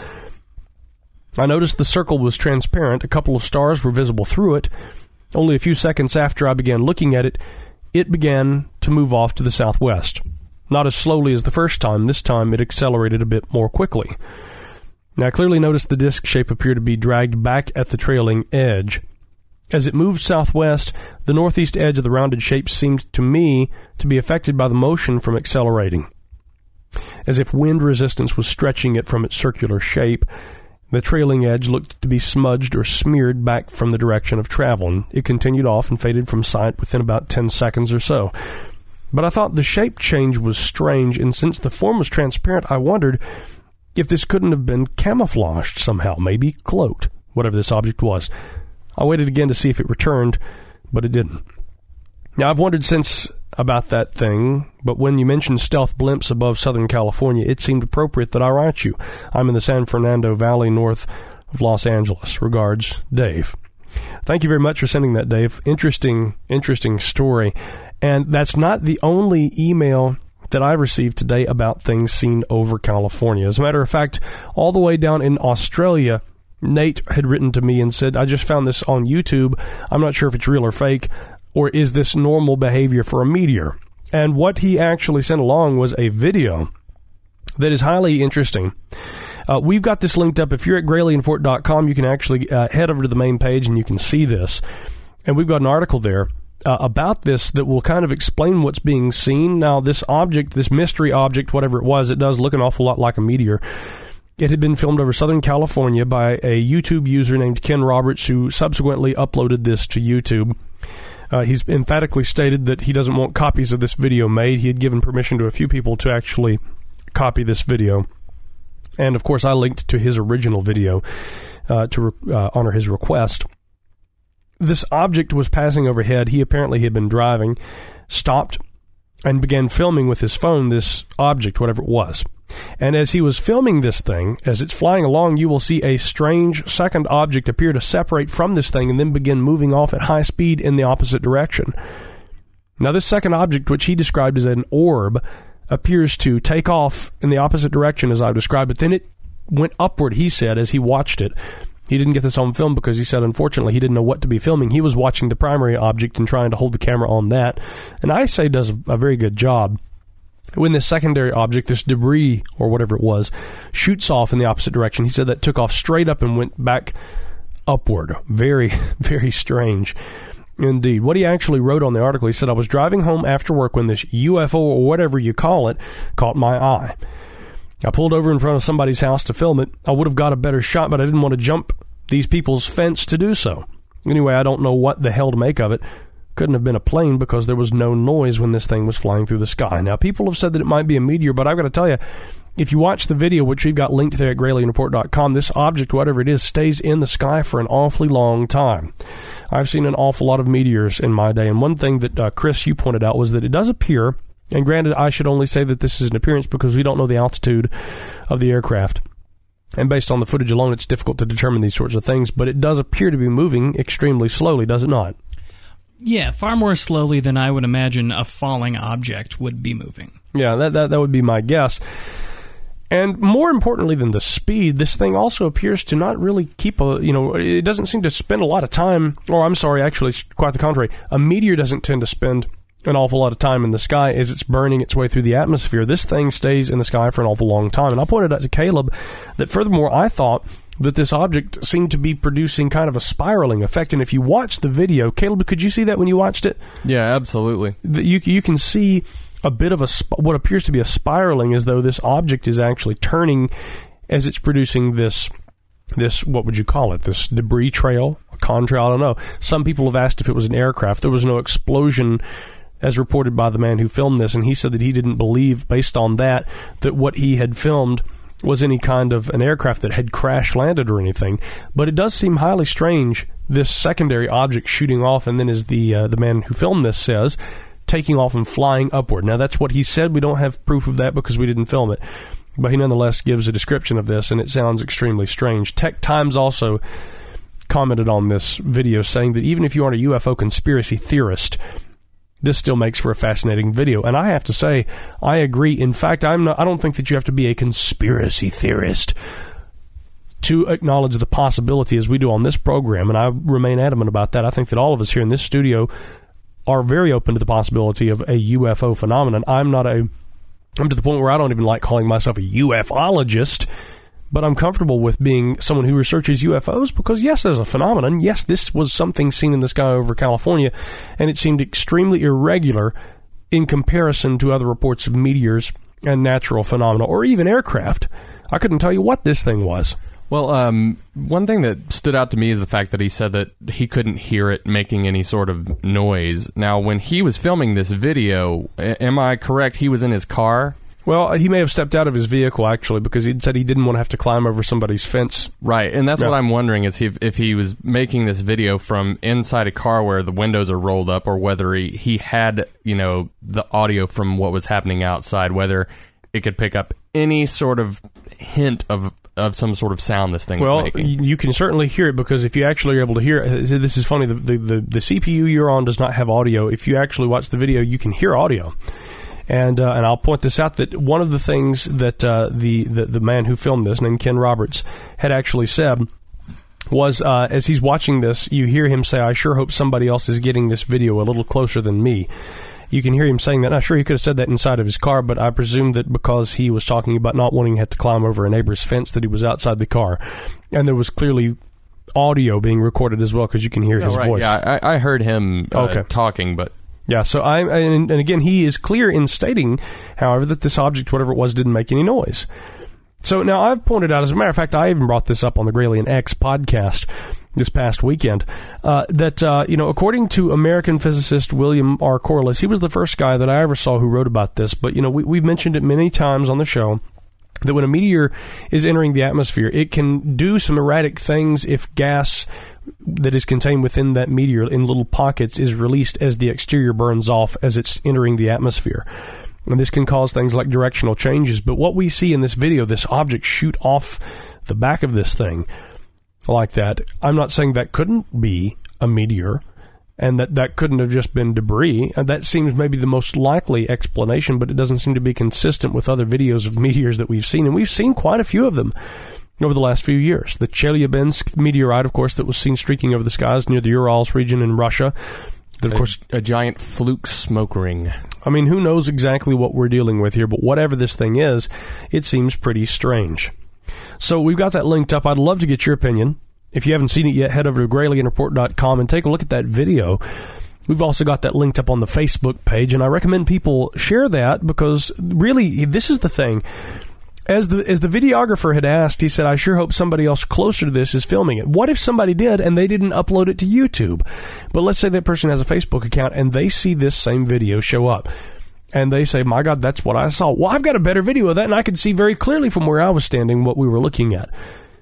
I noticed the circle was transparent. A couple of stars were visible through it. Only a few seconds after I began looking at it, it began to move off to the southwest. Not as slowly as the first time. This time it accelerated a bit more quickly. Now, I clearly noticed the disc shape appear to be dragged back at the trailing edge. As it moved southwest, the northeast edge of the rounded shape seemed to me to be affected by the motion from accelerating. As if wind resistance was stretching it from its circular shape, the trailing edge looked to be smudged or smeared back from the direction of travel, and it continued off and faded from sight within about 10 seconds or so. But I thought the shape change was strange, and since the form was transparent, I wondered if this couldn't have been camouflaged somehow, maybe cloaked, whatever this object was. I waited again to see if it returned, but it didn't. Now, I've wondered since about that thing, but when you mentioned stealth blimps above Southern California, it seemed appropriate that I write you. I'm in the San Fernando Valley north of Los Angeles. Regards, Dave. Thank you very much for sending that, Dave. Interesting story. And that's not the only email that I received today about things seen over California. As a matter of fact, all the way down in Australia, Nate had written to me and said, I just found this on YouTube. I'm not sure if it's real or fake, or is this normal behavior for a meteor? And what he actually sent along was a video that is highly interesting. We've got this linked up. If you're at GrayLeeandPort.com, you can actually head over to the main page and you can see this. And we've got an article there about this that will kind of explain what's being seen. Now, this object, this mystery object, whatever it was, it does look an awful lot like a meteor. It had been filmed over Southern California by a YouTube user named Ken Roberts, who subsequently uploaded this to YouTube. He's emphatically stated that he doesn't want copies of this video made. He had given permission to a few people to actually copy this video. And, of course, I linked to his original video to honor his request. This object was passing overhead. He apparently had been driving, stopped, and began filming with his phone this object, whatever it was. And as he was filming this thing, as it's flying along, you will see a strange second object appear to separate from this thing and then begin moving off at high speed in the opposite direction. Now, this second object, which he described as an orb, appears to take off in the opposite direction as I've described, but then it went upward, he said, as he watched it. He didn't get this on film because he said, unfortunately, he didn't know what to be filming. He was watching the primary object and trying to hold the camera on that. And I say does a very good job. When this secondary object, this debris or whatever it was, shoots off in the opposite direction, he said that took off straight up and went back upward. Very, very strange indeed. What he actually wrote on the article, he said, I was driving home after work when this UFO or whatever you call it caught my eye. I pulled over in front of somebody's house to film it. I would have got a better shot, but I didn't want to jump these people's fence to do so. Anyway, I don't know what the hell to make of it. Couldn't have been a plane because there was no noise when this thing was flying through the sky. Now, people have said that it might be a meteor, but I've got to tell you, if you watch the video, which we've got linked there at GrayLeeandReport.com, this object, whatever it is, stays in the sky for an awfully long time. I've seen an awful lot of meteors in my day, and one thing that, Chris, you pointed out was that it does appear, and granted, I should only say that this is an appearance because we don't know the altitude of the aircraft. And based on the footage alone, it's difficult to determine these sorts of things, but it does appear to be moving extremely slowly, does it not? Yeah, far more slowly than I would imagine a falling object would be moving. Yeah, that would be my guess. And more importantly than the speed, this thing also appears to not really keep it doesn't seem to spend a lot of time, or I'm sorry, actually, quite the contrary. A meteor doesn't tend to spend an awful lot of time in the sky as it's burning its way through the atmosphere. This thing stays in the sky for an awful long time. And I pointed out to Caleb that furthermore, I thought that this object seemed to be producing kind of a spiraling effect. And if you watch the video, Caleb, could you see that when you watched it? Yeah, absolutely. You can see a bit of what appears to be a spiraling, as though this object is actually turning as it's producing this, what would you call it, this debris trail, a contrail, I don't know. Some people have asked if it was an aircraft. There was no explosion as reported by the man who filmed this, and he said that he didn't believe, based on that what he had filmed was any kind of an aircraft that had crash-landed or anything. But it does seem highly strange, this secondary object shooting off, and then as the man who filmed this says, taking off and flying upward. Now, that's what he said. We don't have proof of that because we didn't film it. But he nonetheless gives a description of this, and it sounds extremely strange. Tech Times also commented on this video, saying that even if you aren't a UFO conspiracy theorist, this still makes for a fascinating video. And I have to say, I agree. In fact, I don't think that you have to be a conspiracy theorist to acknowledge the possibility, as we do on this program, and I remain adamant about that. I think that all of us here in this studio are very open to the possibility of a UFO phenomenon. I'm to the point where I don't even like calling myself a ufologist, but I'm comfortable with being someone who researches UFOs because, yes, there's a phenomenon. Yes, this was something seen in the sky over California, and it seemed extremely irregular in comparison to other reports of meteors and natural phenomena, or even aircraft. I couldn't tell you what this thing was. Well, one thing that stood out to me is the fact that he said that he couldn't hear it making any sort of noise. Now, when he was filming this video, am I correct? He was in his car? Well, he may have stepped out of his vehicle, actually, because he said he didn't want to have to climb over somebody's fence. Right, and that's what I'm wondering, is if he was making this video from inside a car where the windows are rolled up, or whether he had, the audio from what was happening outside, whether it could pick up any sort of hint of some sort of sound this thing was making. Well, you can certainly hear it, because if you actually are able to hear it, this is funny, the CPU you're on does not have audio. If you actually watch the video, you can hear audio. And I'll point this out, that one of the things that the man who filmed this, named Ken Roberts, had actually said was, as he's watching this, you hear him say, "I sure hope somebody else is getting this video a little closer than me." You can hear him saying that. Now, sure, he could have said that inside of his car, but I presume that because he was talking about not wanting to have to climb over a neighbor's fence, that he was outside the car. And there was clearly audio being recorded as well, because you can hear his voice. Yeah, I heard him talking, but... Yeah, so and again, he is clear in stating, however, that this object, whatever it was, didn't make any noise. So now I've pointed out, as a matter of fact, I even brought this up on the Gralien X podcast this past weekend, that, according to American physicist William R. Corliss, he was the first guy that I ever saw who wrote about this, but, we've mentioned it many times on the show, that when a meteor is entering the atmosphere, it can do some erratic things if gas that is contained within that meteor in little pockets is released as the exterior burns off as it's entering the atmosphere. And this can cause things like directional changes. But what we see in this video, this object shoot off the back of this thing like that, I'm not saying that couldn't be a meteor, and that couldn't have just been debris. And that seems maybe the most likely explanation, but it doesn't seem to be consistent with other videos of meteors that we've seen. And we've seen quite a few of them over the last few years. The Chelyabinsk meteorite, of course, that was seen streaking over the skies near the Urals region in Russia. That, of course, a giant fluke smoke ring. I mean, who knows exactly what we're dealing with here, but whatever this thing is, it seems pretty strange. So we've got that linked up. I'd love to get your opinion. If you haven't seen it yet, head over to GralienReport.com and take a look at that video. We've also got that linked up on the Facebook page, and I recommend people share that, because really, this is the thing. As the videographer had asked, he said, "I sure hope somebody else closer to this is filming it." What if somebody did and they didn't upload it to YouTube? But let's say that person has a Facebook account and they see this same video show up. And they say, "My God, that's what I saw." Well, I've got a better video of that, and I could see very clearly from where I was standing what we were looking at.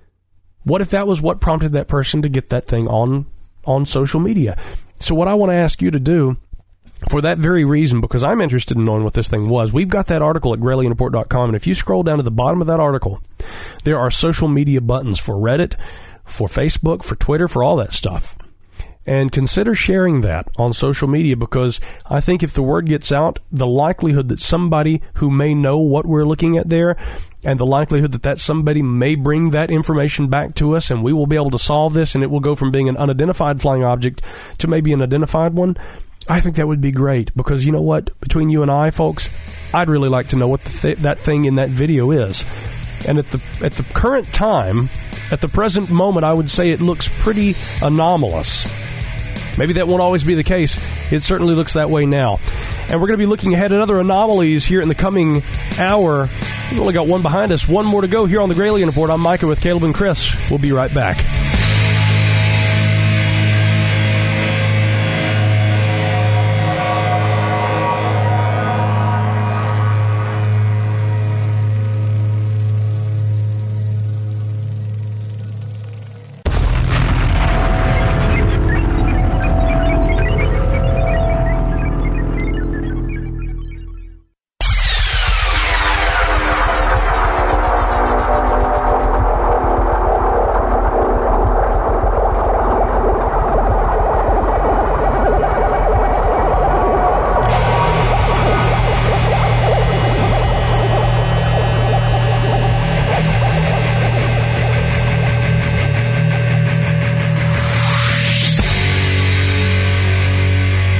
What if that was what prompted that person to get that thing on social media? So what I want to ask you to do, for that very reason, because I'm interested in knowing what this thing was, we've got that article at GralienReport.com, and if you scroll down to the bottom of that article, there are social media buttons for Reddit, for Facebook, for Twitter, for all that stuff. And consider sharing that on social media, because I think if the word gets out, the likelihood that somebody who may know what we're looking at there, and the likelihood that somebody may bring that information back to us, and we will be able to solve this, and it will go from being an unidentified flying object to maybe an identified one, I think that would be great. Because you know what? Between you and I, folks, I'd really like to know what that thing in that video is. And at the current time, at the present moment, I would say it looks pretty anomalous. Maybe that won't always be the case. It certainly looks that way now. And we're going to be looking ahead at other anomalies here in the coming hour. We've only got one behind us. One more to go here on the Gralien Report. I'm Micah with Caleb and Chris. We'll be right back.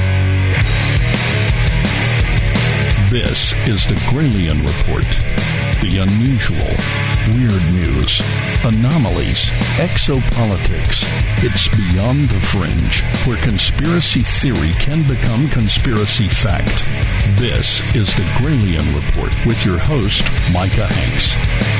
This is the Gralien Report The unusual, weird news, anomalies, exopolitics. It's Beyond the Fringe, where conspiracy theory can become conspiracy fact. This is the Gralien Report with your host, Micah Hanks.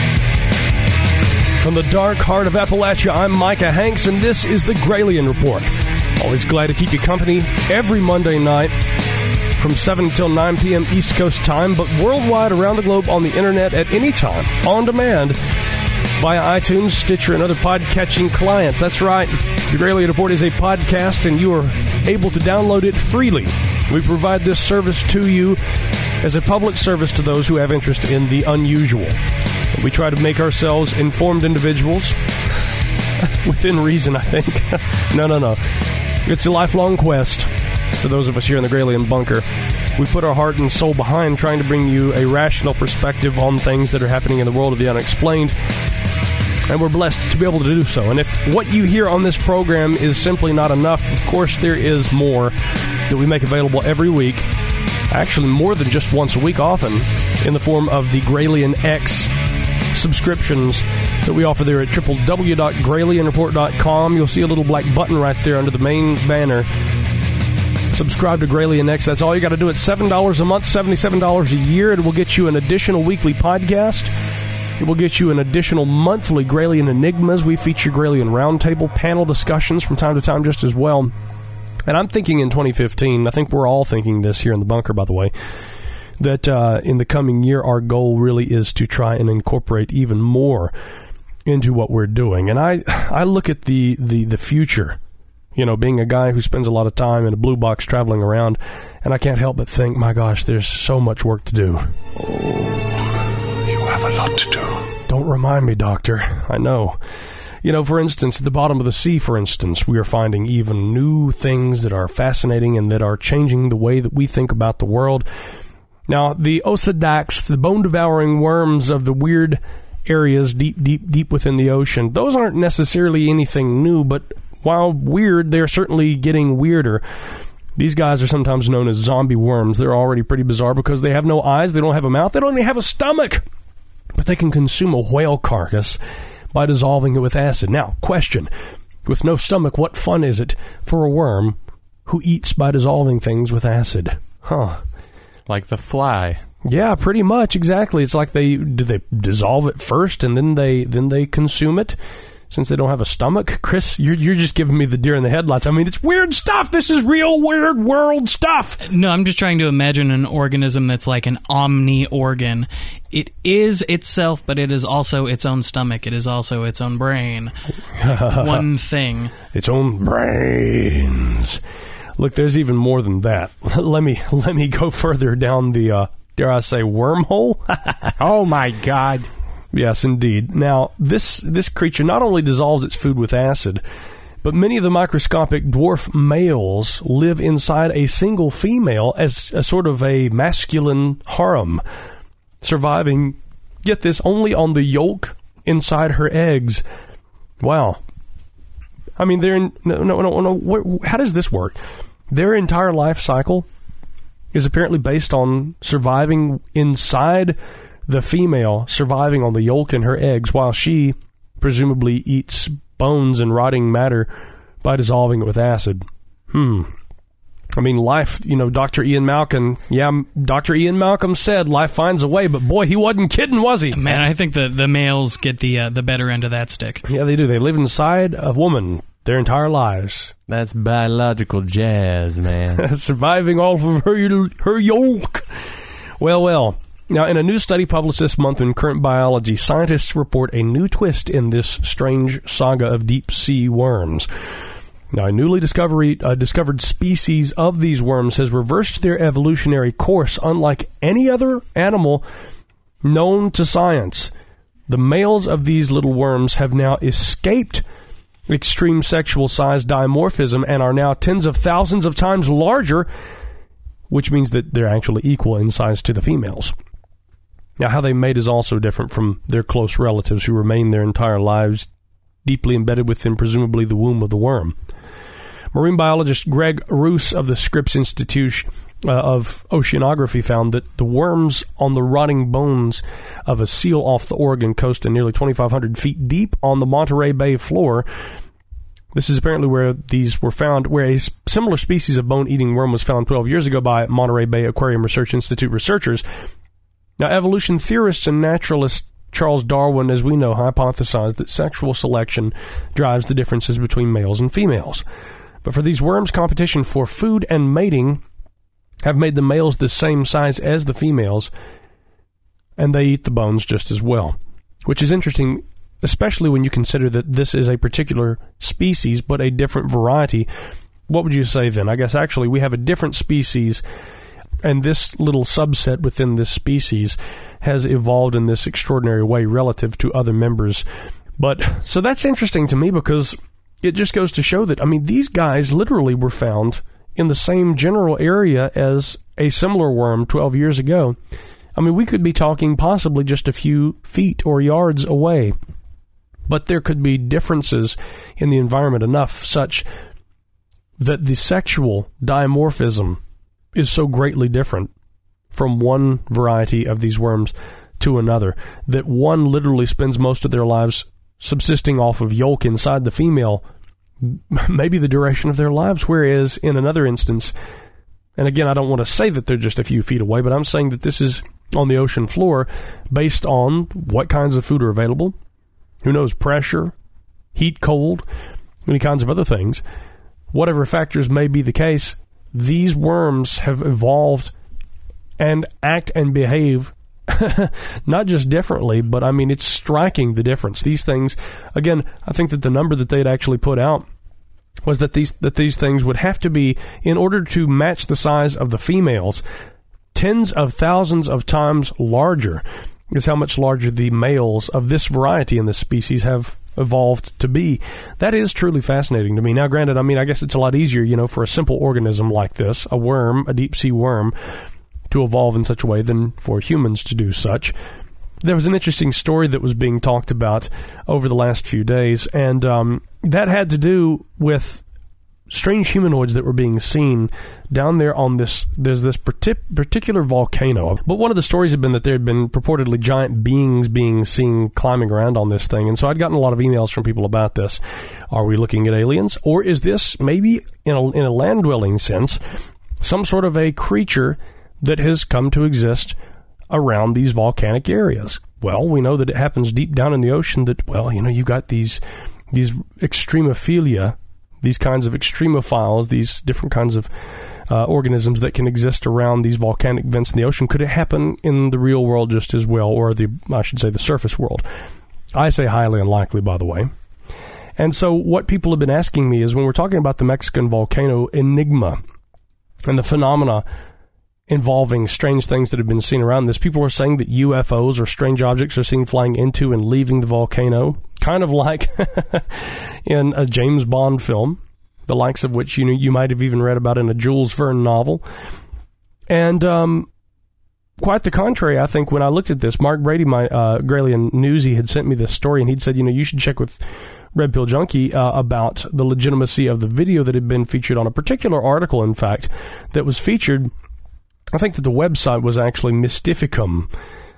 From the dark heart of Appalachia, I'm Micah Hanks, and this is the Gralien Report. Always glad to keep you company every Monday night from 7 until 9 p.m. East Coast time, but worldwide around the globe on the internet at any time, on demand, via iTunes, Stitcher, and other podcatching clients. That's right. The Gralien Report is a podcast, and you are able to download it freely. We provide this service to you as a public service to those who have interest in the unusual. We try to make ourselves informed individuals within reason, I think. No. It's a lifelong quest for those of us here in the Gralien Bunker. We put our heart and soul behind trying to bring you a rational perspective on things that are happening in the world of the unexplained. And we're blessed to be able to do so. And if what you hear on this program is simply not enough, of course there is more that we make available every week. Actually, more than just once a week, often, in the form of the Gralien X subscriptions that we offer there at www.gralienreport.com. You'll see a little black button right there under the main banner. Subscribe to Gralien X. That's all you got to do. It's $7 a month, $77 a year. It will get you an additional weekly podcast. It will get you an additional monthly Gralien Enigmas. We feature Gralien Roundtable panel discussions from time to time just as well. And I'm thinking in 2015, I think we're all thinking this here in the bunker, by the way, that in the coming year, our goal really is to try and incorporate even more into what we're doing. And I look at the future, you know, being a guy who spends a lot of time in a blue box traveling around, and I can't help but think, my gosh, there's so much work to do. Oh, you have a lot to do. Don't remind me, Doctor. I know. You know, for instance, at the bottom of the sea, for instance, we are finding even new things that are fascinating and that are changing the way that we think about the world. Now, the Osedax, the bone-devouring worms of the weird areas deep within the ocean, those aren't necessarily anything new, but while weird, they're certainly getting weirder. These guys are sometimes known as zombie worms. They're already pretty bizarre because they have no eyes, they don't have a mouth, they don't even have a stomach. But they can consume a whale carcass by dissolving it with acid. Now, question, with no stomach, what fun is it for a worm who eats by dissolving things with acid? Huh. Like the fly. Yeah, pretty much, exactly. It's like they dissolve it first and then they consume it since they don't have a stomach. Chris, you're just giving me the deer in the headlights. I mean, it's weird stuff. This is real weird world stuff. No, I'm just trying to imagine an organism that's like an omni-organ. It is itself, but it is also its own stomach. It is also its own brain. One thing. Its own brains. Look, there's even more than that. Let me go further down the, dare I say, wormhole? Oh, my God. Yes, indeed. Now, this creature not only dissolves its food with acid, but many of the microscopic dwarf males live inside a single female as a sort of a masculine harem, surviving, get this, only on the yolk inside her eggs. Wow. I mean, no. How does this work? Their entire life cycle is apparently based on surviving inside the female, surviving on the yolk in her eggs, while she presumably eats bones and rotting matter by dissolving it with acid. I mean, life, you know, Dr. Ian Malcolm said life finds a way, but boy, he wasn't kidding, was he? Man, I think the males get the better end of that stick. Yeah, they do. They live inside a woman their entire lives. That's biological jazz, man. Surviving off of her yolk. Well. Now, in a new study published this month in Current Biology, scientists report a new twist in this strange saga of deep-sea worms. Now, a newly discovered species of these worms has reversed their evolutionary course unlike any other animal known to science. The males of these little worms have now escaped extreme sexual size dimorphism and are now tens of thousands of times larger, which means that they're actually equal in size to the females. Now, how they mate is also different from their close relatives who remain their entire lives deeply embedded within presumably the womb of the worm. Marine biologist Greg Roos of the Scripps Institute of oceanography found that the worms on the rotting bones of a seal off the Oregon coast and nearly 2,500 feet deep on the Monterey Bay floor. This is apparently where these were found, where a similar species of bone-eating worm was found 12 years ago by Monterey Bay Aquarium Research Institute researchers. Now, evolution theorists and naturalist Charles Darwin, as we know, hypothesized that sexual selection drives the differences between males and females. But for these worms, competition for food and mating have made the males the same size as the females, and they eat the bones just as well, which is interesting, especially when you consider that this is a particular species but a different variety. What would you say then? I guess actually we have a different species, and this little subset within this species has evolved in this extraordinary way relative to other members. But so that's interesting to me, because it just goes to show that, I mean, these guys literally were found in the same general area as a similar worm 12 years ago. I mean, we could be talking possibly just a few feet or yards away, but there could be differences in the environment enough such that the sexual dimorphism is so greatly different from one variety of these worms to another that one literally spends most of their lives subsisting off of yolk inside the female, maybe the duration of their lives, whereas in another instance, and again, I don't want to say that they're just a few feet away, but I'm saying that this is on the ocean floor based on what kinds of food are available, who knows, pressure, heat, cold, many kinds of other things. Whatever factors may be the case, these worms have evolved and act and behave not just differently, but I mean, it's striking the difference. These things, again, I think that the number that they'd actually put out was that these things would have to be, in order to match the size of the females, tens of thousands of times larger is how much larger the males of this variety in this species have evolved to be. That is truly fascinating to me. Now, granted, I mean, I guess it's a lot easier, for a simple organism like this, a worm, a deep-sea worm, to evolve in such a way than for humans to do such. There was an interesting story that was being talked about over the last few days, and that had to do with strange humanoids that were being seen down there on there's this particular volcano. But one of the stories had been that there had been purportedly giant beings being seen climbing around on this thing, and so I'd gotten a lot of emails from people about this. Are we looking at aliens, or is this maybe, in a land-dwelling sense, some sort of a creature that has come to exist around these volcanic areas? Well, we know that it happens deep down in the ocean, that, well, you got these extremophilia, these kinds of extremophiles, these different kinds of organisms that can exist around these volcanic vents in the ocean. Could it happen in the real world just as well, or the surface world? I say highly unlikely, by the way. And so what people have been asking me is, when we're talking about the Mexican volcano enigma and the phenomena involving strange things that have been seen around this, people are saying that UFOs or strange objects are seen flying into and leaving the volcano, kind of like in a James Bond film, the likes of which you might have even read about in a Jules Verne novel. And quite the contrary, I think, when I looked at this, Mark Brady, my Gralien Newsy, had sent me this story, and he'd said, you should check with Red Pill Junkie about the legitimacy of the video that had been featured on a particular article, in fact, that was featured. I think that the website was actually Mystificum.com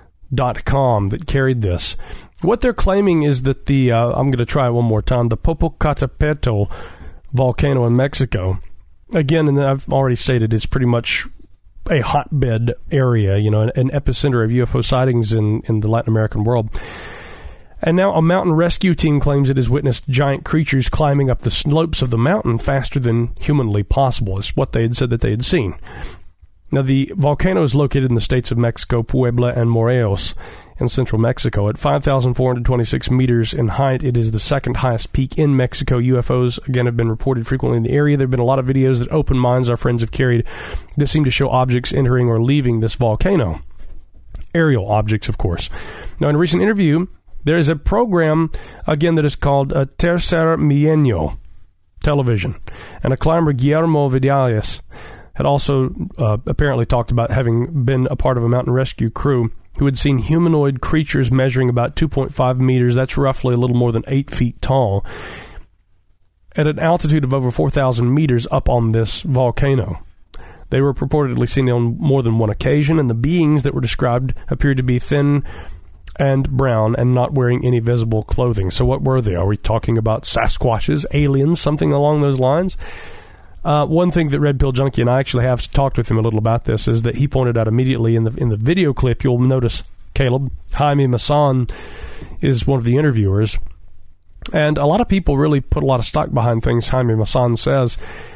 that carried this. What they're claiming is that I'm going to try it one more time, the Popocatépetl volcano in Mexico. Again, and I've already stated, it's pretty much a hotbed area, an epicenter of UFO sightings in the Latin American world. And now a mountain rescue team claims it has witnessed giant creatures climbing up the slopes of the mountain faster than humanly possible. It's what they had said that they had seen. Now, the volcano is located in the states of Mexico, Puebla, and Morelos in central Mexico. At 5,426 meters in height, it is the second highest peak in Mexico. UFOs, again, have been reported frequently in the area. There have been a lot of videos that Open Minds, our friends, have carried that seem to show objects entering or leaving this volcano. Aerial objects, of course. Now, in a recent interview, there is a program, again, that is called Tercer Milenio Television. And a climber, Guillermo Vidales, had also apparently talked about having been a part of a mountain rescue crew who had seen humanoid creatures measuring about 2.5 meters, that's roughly a little more than 8 feet tall, at an altitude of over 4,000 meters up on this volcano. They were purportedly seen on more than one occasion, and the beings that were described appeared to be thin and brown and not wearing any visible clothing. So what were they? Are we talking about Sasquatches, aliens, something along those lines? One thing that Red Pill Junkie and I actually have talked with him a little about this is that he pointed out immediately in the video clip, you'll notice, Caleb, Jaime Maussan is one of the interviewers. And a lot of people really put a lot of stock behind things Jaime Maussan says.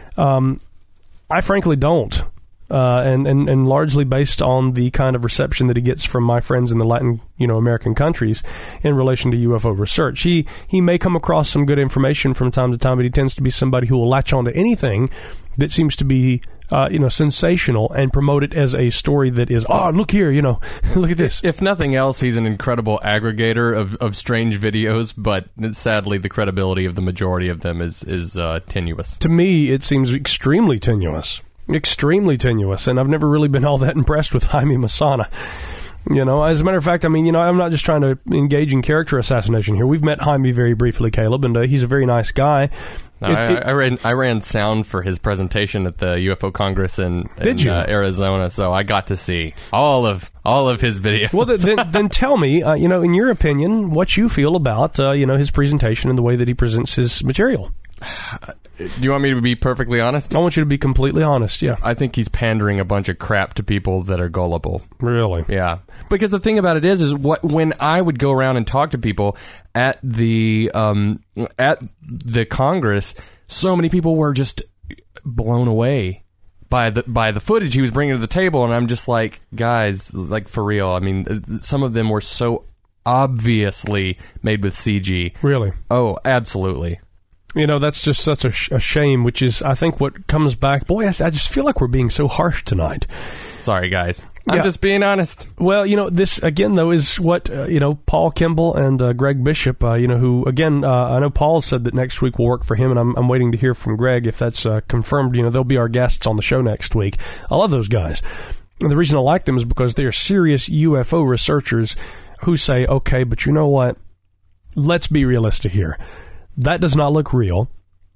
I frankly don't. And largely based on the kind of reception that he gets from my friends in the Latin, American countries in relation to UFO research. He may come across some good information from time to time, but he tends to be somebody who will latch on to anything that seems to be, sensational and promote it as a story that is, look here, look at this. If nothing else, he's an incredible aggregator of strange videos, but sadly the credibility of the majority of them is tenuous. To me, it seems extremely tenuous. Extremely tenuous, and I've never really been all that impressed with Jaime Maussan. As a matter of fact, I'm not just trying to engage in character assassination here. We've met Jaime very briefly, Caleb, and he's a very nice guy. I ran sound for his presentation at the UFO Congress in Arizona, so I got to see all of his videos. Well, then tell me, in your opinion, what you feel about his presentation and the way that he presents his material. Do you want me to be perfectly honest? I want you to be completely honest, yeah. I think he's pandering a bunch of crap to people that are gullible. Really? Yeah. Because the thing about it is when I would go around and talk to people at the Congress, so many people were just blown away by the footage he was bringing to the table, and I'm just like, guys, like, for real. I mean, some of them were so obviously made with CG. Really? Oh, absolutely. That's just such a shame, which is, I think, what comes back. Boy, I just feel like we're being so harsh tonight. Sorry, guys. I'm just being honest. Well, this, again, though, is what, Paul Kimball and Greg Bishop, who, again, I know Paul said that next week will work for him, and I'm waiting to hear from Greg if that's confirmed. They'll be our guests on the show next week. I love those guys. And the reason I like them is because they are serious UFO researchers who say, okay, but you know what? Let's be realistic here. That does not look real.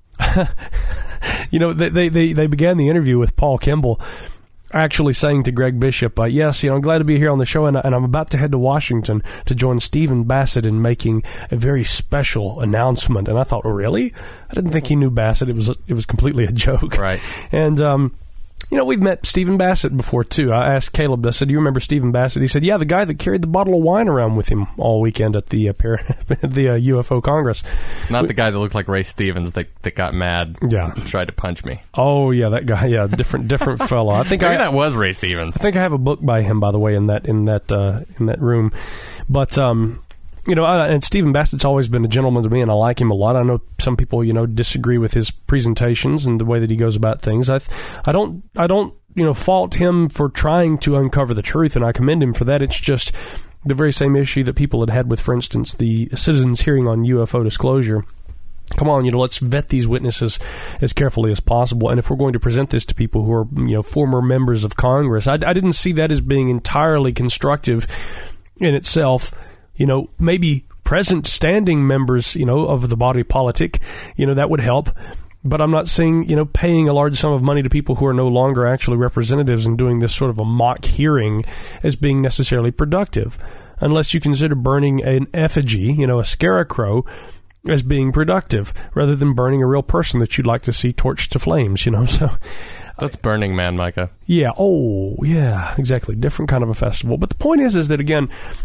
They began the interview with Paul Kimball actually saying to Greg Bishop, yes, I'm glad to be here on the show, and I'm about to head to Washington to join Stephen Bassett in making a very special announcement. And I thought, really? I didn't think he knew Bassett. It was completely a joke. Right. And, we've met Stephen Bassett before, too. I asked Caleb, I said, do you remember Stephen Bassett? He said, yeah, the guy that carried the bottle of wine around with him all weekend at the UFO Congress. Not the guy that looked like Ray Stevens that got mad and tried to punch me. Oh, yeah, that guy, yeah, different fellow. I think maybe that was Ray Stevens. I think I have a book by him, by the way, in that room. But, and Stephen Bassett's always been a gentleman to me, and I like him a lot. I know some people, disagree with his presentations and the way that he goes about things. I don't fault him for trying to uncover the truth, and I commend him for that. It's just the very same issue that people had with, for instance, the citizens' hearing on UFO disclosure. Come on, let's vet these witnesses as carefully as possible. And if we're going to present this to people who are, former members of Congress, I didn't see that as being entirely constructive in itself. Maybe present standing members, of the body politic, that would help. But I'm not seeing, paying a large sum of money to people who are no longer actually representatives and doing this sort of a mock hearing as being necessarily productive. Unless you consider burning an effigy, a scarecrow, as being productive, rather than burning a real person that you'd like to see torched to flames, so... That's Burning Man, Micah. Yeah, yeah, exactly. Different kind of a festival. But the point is that, again...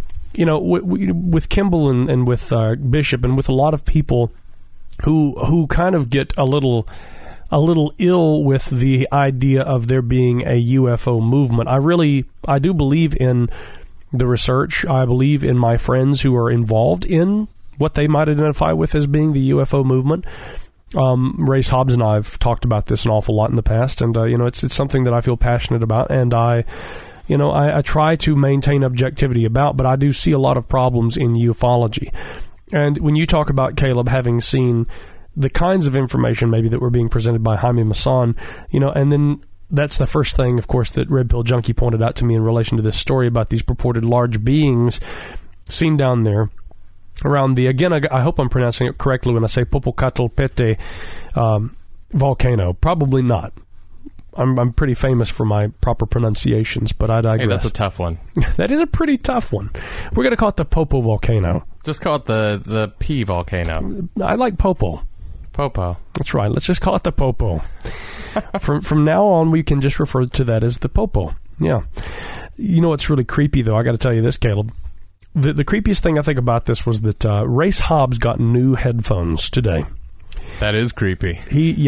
with Kimball and with Bishop and with a lot of people who kind of get a little ill with the idea of there being a UFO movement. I do believe in the research. I believe in my friends who are involved in what they might identify with as being the UFO movement. Race Hobbs and I have talked about this an awful lot in the past, and it's something that I feel passionate about, and I try to maintain objectivity about, but I do see a lot of problems in ufology. And when you talk about, Caleb, having seen the kinds of information maybe that were being presented by Jaime Maussan, and then that's the first thing, of course, that Red Pill Junkie pointed out to me in relation to this story about these purported large beings seen down there around the, again, I hope I'm pronouncing it correctly when I say Popocatépetl volcano. Probably not. I'm pretty famous for my proper pronunciations, but I digress. Hey, that's a tough one. That is a pretty tough one. We're going to call it the Popo volcano. Just call it the P volcano. I like Popo. Popo. That's right. Let's just call it the Popo. From now on, we can just refer to that as the Popo. Yeah. You know what's really creepy, though? I got to tell you this, Caleb. The creepiest thing I think about this was that Race Hobbs got new headphones today. That is creepy.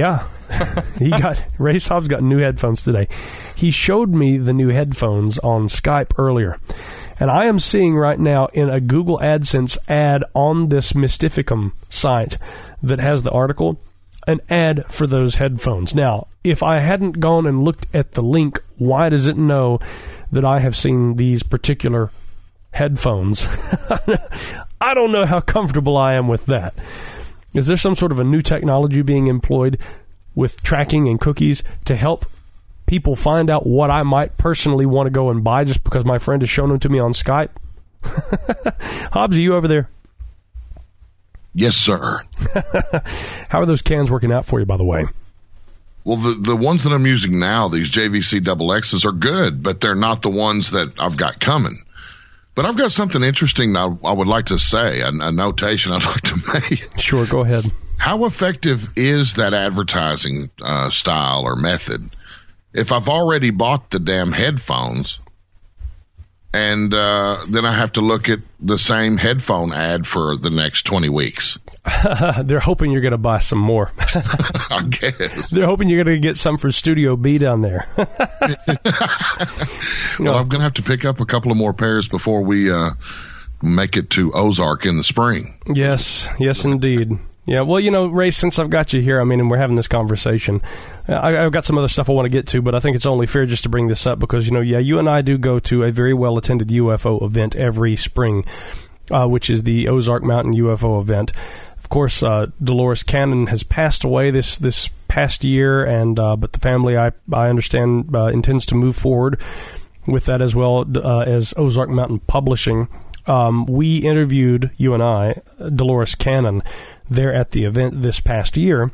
Race Hobbs got new headphones today. He showed me the new headphones on Skype earlier. And I am seeing right now in a Google AdSense ad on this Mystificum site that has the article, an ad for those headphones. Now, if I hadn't gone and looked at the link, why does it know that I have seen these particular headphones? I don't know how comfortable I am with that. Is there some sort of a new technology being employed with tracking and cookies to help people find out what I might personally want to go and buy just because my friend has shown them to me on Skype? Hobbs, are you over there? Yes, sir. How are those cans working out for you, by the way? Well, the ones that I'm using now, these JVC XXs, are good, but they're not the ones that I've got coming. But I've got something interesting I would like to say, a notation I'd like to make. Sure, go ahead. How effective is that advertising style or method if I've already bought the damn headphones and then I have to look at the same headphone ad for the next 20 weeks? They're hoping you're going to buy some more. I guess. They're hoping you're going to get some for Studio B down there. Well, I'm going to have to pick up a couple of more pairs before we make it to Ozark in the spring. Yes, indeed. Yeah, well, you know, Ray, since I've got you here, I mean, and we're having this conversation, I've got some other stuff I want to get to, but I think it's only fair just to bring this up because, you know, you and I do go to a very well-attended UFO event every spring, which is the Ozark Mountain UFO event. Of course, Dolores Cannon has passed away this past year, and but the family, I understand, intends to move forward with that as well as Ozark Mountain Publishing. We interviewed, you and I, Dolores Cannon, there at the event this past year,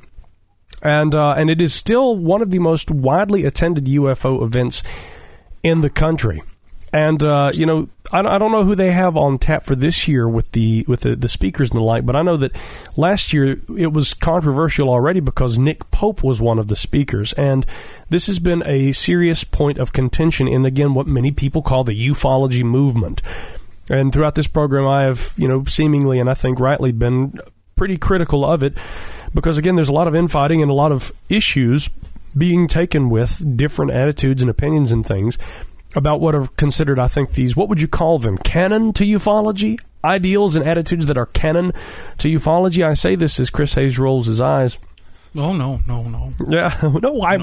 and it is still one of the most widely attended UFO events in the country. And you know, I don't know who they have on tap for this year with the speakers and the like, but I know that last year it was controversial already because Nick Pope was one of the speakers, and this has been a serious point of contention in, again, what many people call the ufology movement. And throughout this program, I have, you know, seemingly and I think rightly been pretty critical of it because, again, there's a lot of infighting and a lot of issues being taken with different attitudes and opinions and things about what are considered, I think, these, what would you call them, canon to ufology? Ideals and attitudes that are canon to ufology? I say this as Chris Hayes rolls his eyes. Oh, no. Yeah, no, why?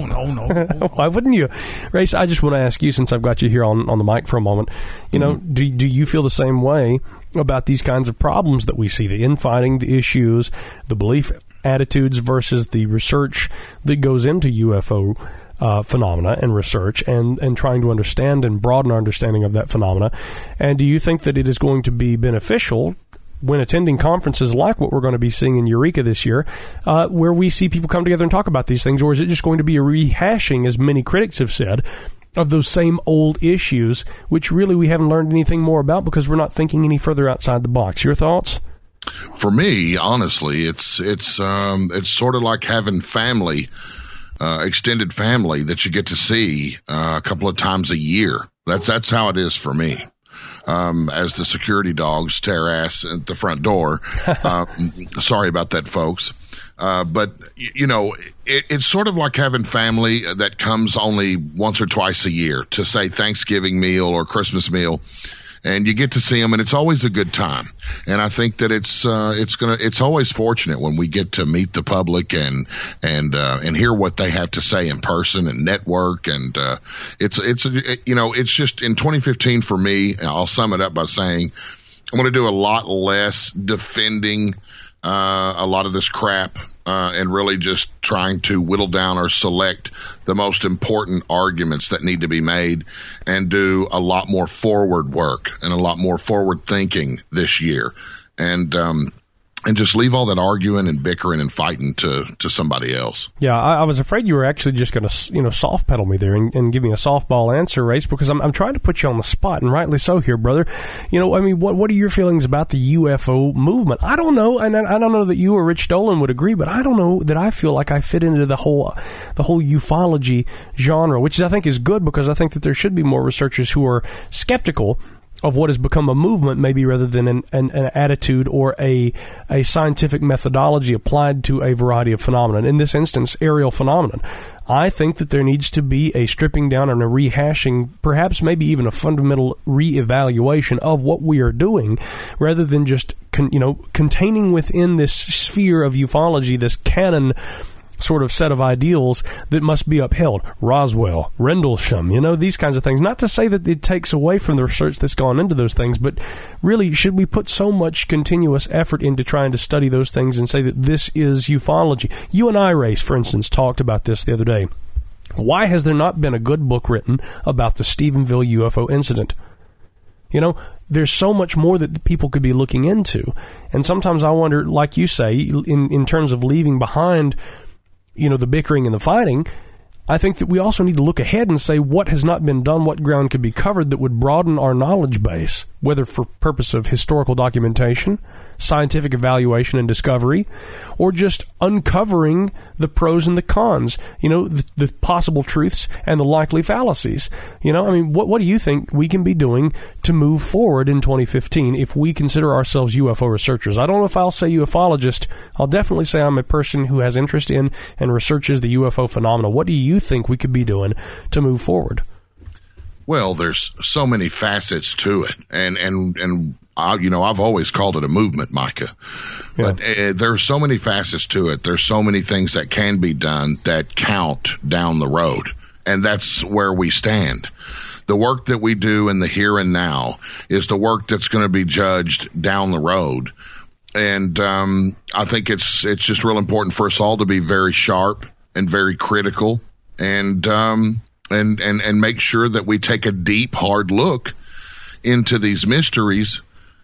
No. Why wouldn't you? Race, I just want to ask you, since I've got you here on the mic for a moment, you know, do you feel the same way about these kinds of problems that we see, the infighting, the issues, the belief attitudes versus the research that goes into UFO phenomena and research and trying to understand and broaden our understanding of that phenomena? And do you think that it is going to be beneficial when attending conferences like what we're going to be seeing in Eureka this year, where we see people come together and talk about these things, or is it just going to be a rehashing, as many critics have said, of those same old issues, which really we haven't learned anything more about because we're not thinking any further outside the box? Your thoughts? For me, honestly, it's sort of like having family, extended family that you get to see a couple of times a year. That's how it is for me. As the security dogs tear ass at the front door. Sorry about that, folks. But, you know, it's sort of like having family that comes only once or twice a year to say Thanksgiving meal or Christmas meal. And you get to see them, and it's always a good time. And I think that it's always fortunate when we get to meet the public and hear what they have to say in person and network. And it's just in 2015 for me. I'll sum it up by saying I'm going to do a lot less defending a lot of this crap and really just trying to whittle down or select the most important arguments that need to be made and do a lot more forward work and a lot more forward thinking this year. And and just leave all that arguing and bickering and fighting to somebody else. Yeah, I was afraid you were actually just going to, soft pedal me there and give me a softball answer, Race, because I'm trying to put you on the spot, and rightly so here, brother. What are your feelings about the UFO movement? I don't know, and I don't know that you or Rich Dolan would agree, but I don't know that I feel like I fit into the whole ufology genre, which I think is good, because I think that there should be more researchers who are skeptical of what has become a movement, maybe rather than an attitude or a scientific methodology applied to a variety of phenomena. In this instance, aerial phenomenon. I think that there needs to be a stripping down and a rehashing, perhaps maybe even a fundamental reevaluation of what we are doing, rather than just containing within this sphere of ufology, this canon sort of set of ideals that must be upheld. Roswell, Rendlesham, these kinds of things. Not to say that it takes away from the research that's gone into those things, but really, should we put so much continuous effort into trying to study those things and say that this is ufology? You and I, Race, for instance, talked about this the other day. Why has there not been a good book written about the Stephenville UFO incident? There's so much more that people could be looking into. And sometimes I wonder, like you say, in terms of leaving behind the bickering and the fighting, I think that we also need to look ahead and say what has not been done, what ground could be covered that would broaden our knowledge base, whether for purpose of historical documentation, scientific evaluation and discovery, or just uncovering the pros and the cons, the possible truths and the likely fallacies. What do you think we can be doing to move forward in 2015 if we consider ourselves UFO researchers? I don't know if I'll say ufologist. I'll definitely say I'm a person who has interest in and researches the UFO phenomena. What do you think we could be doing to move forward? Well, there's so many facets to it, and I've always called it a movement, Micah. But there's so many facets to it. There's so many things that can be done that count down the road, and that's where we stand. The work that we do in the here and now is the work that's going to be judged down the road. And I think it's just real important for us all to be very sharp and very critical, and make sure that we take a deep, hard look into these mysteries,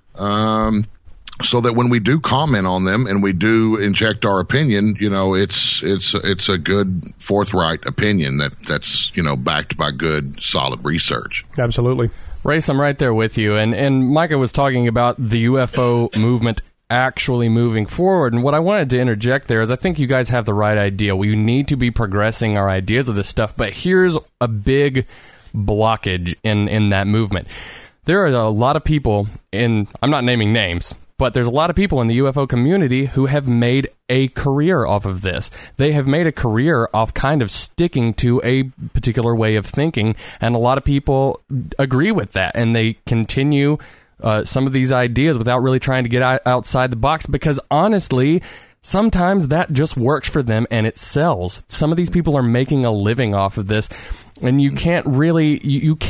so that when we do comment on them and we do inject our opinion, it's a good, forthright opinion that's backed by good, solid research. Absolutely. Race, I'm right there with you. And Micah was talking about the UFO movement actually moving forward. And what I wanted to interject there is I think you guys have the right idea. We need to be progressing our ideas of this stuff. But here's a big blockage in that movement. There are a lot of people I'm not naming names, but there's a lot of people in the UFO community who have made a career off of this. They have made a career off kind of sticking to a particular way of thinking, and a lot of people agree with that, and they continue some of these ideas without really trying to get outside the box, because honestly, sometimes that just works for them and it sells. Some of these people are making a living off of this, and you can't really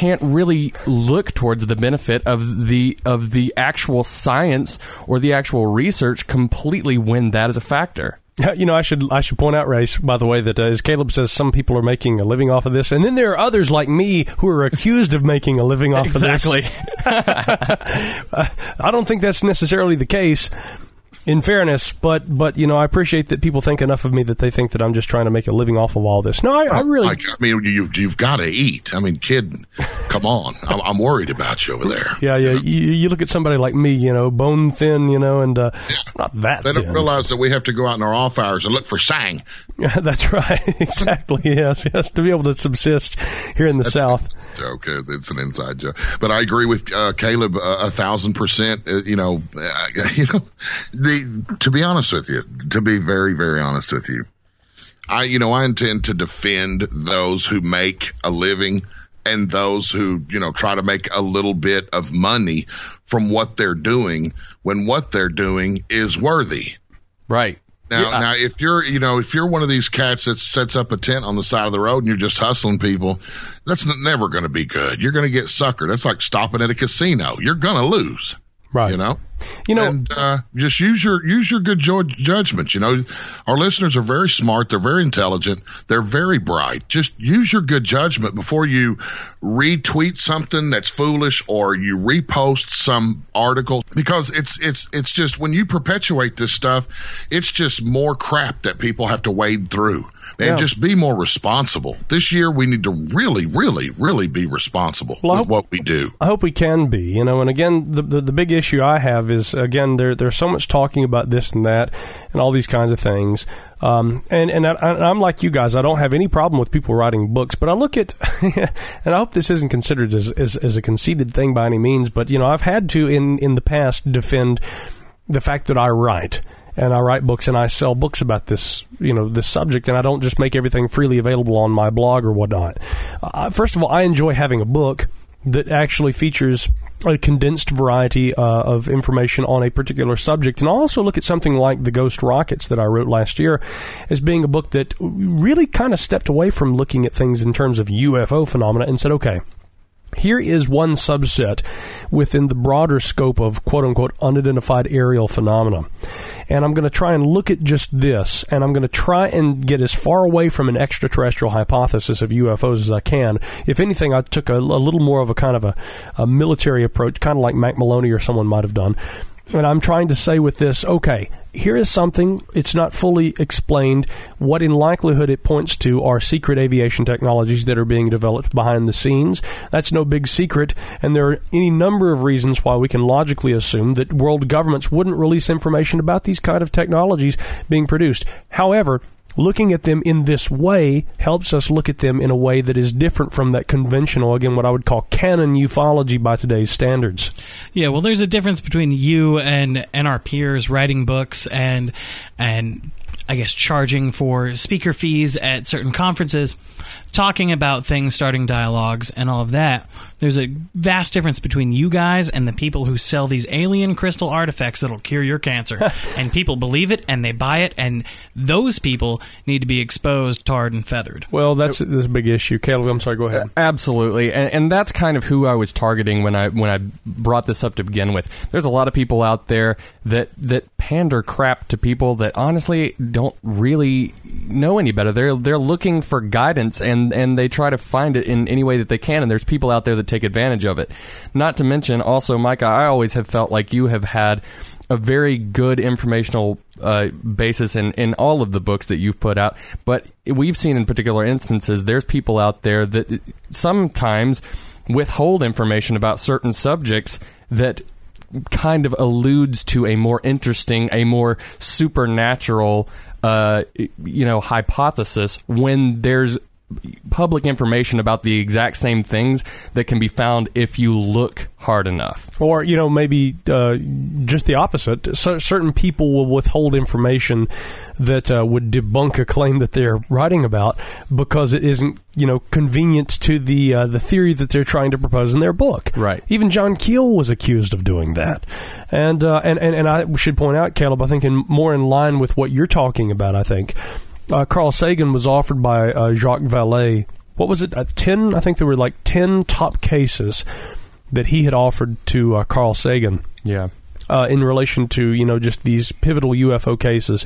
look towards the benefit of the actual science or the actual research completely when that is a factor. I should point out, Race, by the way, that as Caleb says, some people are making a living off of this, and then there are others like me who are accused of making a living off of this. Exactly. I don't think that's necessarily the case, in fairness, but I appreciate that people think enough of me that they think that I'm just trying to make a living off of all this. No, I really... you've got to eat. Kid, come on. I'm worried about you over there. Yeah. You look at somebody like me, bone thin, and not that They thin. don't realize that we have to go out in our off hours and look for sang. That's right. Exactly. Yes, to be able to subsist here in the South. Joke. It's an inside joke. But I agree with Caleb 1,000%. To be honest with you, to be very, very honest with you, I intend to defend those who make a living and those who, try to make a little bit of money from what they're doing when what they're doing is worthy. Right. Now, if you're one of these cats that sets up a tent on the side of the road and you're just hustling people, that's never going to be good. You're going to get suckered. That's like stopping at a casino. You're going to lose. Right. You know, and just use your good judgment. You know, our listeners are very smart. They're very intelligent. They're very bright. Just use your good judgment before you retweet something that's foolish or you repost some article, because it's just, when you perpetuate this stuff, it's just more crap that people have to wade through. And just be more responsible. This year, we need to really, really, really be responsible with what we do. I hope we can be, you know. And again, the big issue I have is, again, there's so much talking about this and that and all these kinds of things. And I'm like you guys. I don't have any problem with people writing books, but I look at, and I hope this isn't considered as a conceited thing by any means, but, you know, I've had to, in the past, defend the fact that I write. And I write books and I sell books about this, you know, this subject, and I don't just make everything freely available on my blog or whatnot. First of all, I enjoy having a book that actually features a condensed variety of information on a particular subject. And I also look at something like The Ghost Rockets that I wrote last year as being a book that really kind of stepped away from looking at things in terms of UFO phenomena and said, okay, here is one subset within the broader scope of quote-unquote unidentified aerial phenomena. And I'm going to try and look at just this, and I'm going to try and get as far away from an extraterrestrial hypothesis of UFOs as I can. If anything, I took a little more of a kind of a military approach, kind of like Mac Maloney or someone might have done. And I'm trying to say with this, okay, here is something, it's not fully explained. What in likelihood it points to are secret aviation technologies that are being developed behind the scenes. That's no big secret, and there are any number of reasons why we can logically assume that world governments wouldn't release information about these kind of technologies being produced. However, looking at them in this way helps us look at them in a way that is different from that conventional, again, what I would call canon ufology by today's standards. Yeah, well, there's a difference between you and our peers writing books and I guess charging for speaker fees at certain conferences, talking about things, starting dialogues, and all of that. There's a vast difference between you guys and the people who sell these alien crystal artifacts that'll cure your cancer. And people believe it, and they buy it, and those people need to be exposed, tarred, and feathered. Well, that's a big issue. Caleb, I'm sorry, go ahead. Absolutely. And that's kind of who I was targeting when I brought this up to begin with. There's a lot of people out there that pander crap to people that honestly don't really know any better. They're looking for guidance, and they try to find it in any way that they can, and there's people out there that take advantage of it. Not to mention, also, Micah, I always have felt like you have had a very good informational basis in all of the books that you've put out, but we've seen in particular instances, there's people out there that sometimes withhold information about certain subjects that kind of alludes to a more interesting, a more supernatural hypothesis when there's public information about the exact same things that can be found if you look hard enough. Or, maybe just the opposite. So certain people will withhold information that would debunk a claim that they're writing about because it isn't, convenient to the theory that they're trying to propose in their book. Right. Even John Keel was accused of doing that. And I should point out, Caleb, I think more in line with what you're talking about, I think, Carl Sagan was offered by Jacques Vallée, what was it, 10? I think there were like 10 top cases that he had offered to Carl Sagan. Yeah. In relation to, just these pivotal UFO cases.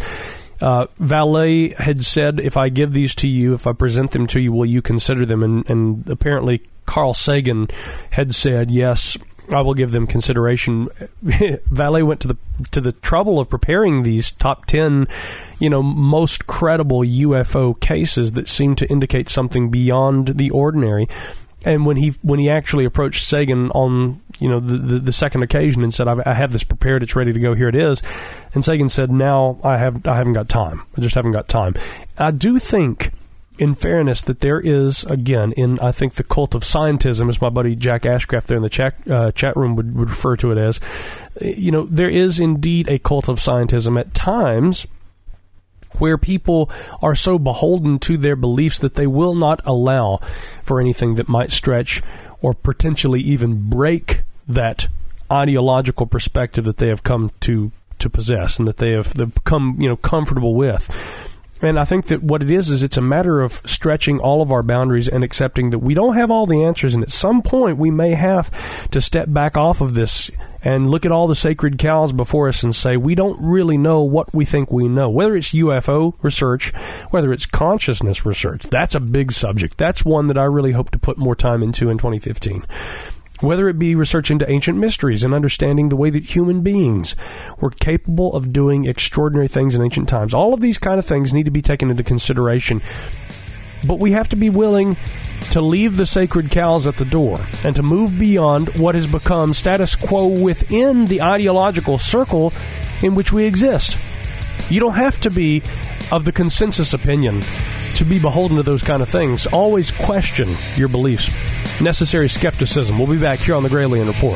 Vallée had said, if I give these to you, if I present them to you, will you consider them? And apparently Carl Sagan had said, yes, I will give them consideration. Vallée went to the trouble of preparing these top 10, most credible UFO cases that seem to indicate something beyond the ordinary. And when he actually approached Sagan on the second occasion and said, I have this prepared, it's ready to go, here it is, and Sagan said, now I haven't got time. I just haven't got time. I do think, in fairness, that there is, again, I think the cult of scientism, as my buddy Jack Ashcraft there in the chat room would refer to it as, there is indeed a cult of scientism at times where people are so beholden to their beliefs that they will not allow for anything that might stretch or potentially even break that ideological perspective that they have come to possess and that they have become comfortable with. And I think that what it is it's a matter of stretching all of our boundaries and accepting that we don't have all the answers, and at some point we may have to step back off of this and look at all the sacred cows before us and say, we don't really know what we think we know. Whether it's UFO research, whether it's consciousness research, that's a big subject. That's one that I really hope to put more time into in 2015. Whether it be research into ancient mysteries and understanding the way that human beings were capable of doing extraordinary things in ancient times. All of these kind of things need to be taken into consideration. But we have to be willing to leave the sacred cows at the door and to move beyond what has become status quo within the ideological circle in which we exist. You don't have to be of the consensus opinion to be beholden to those kind of things. Always question your beliefs. Necessary skepticism. We'll be back here on the Gralien Report.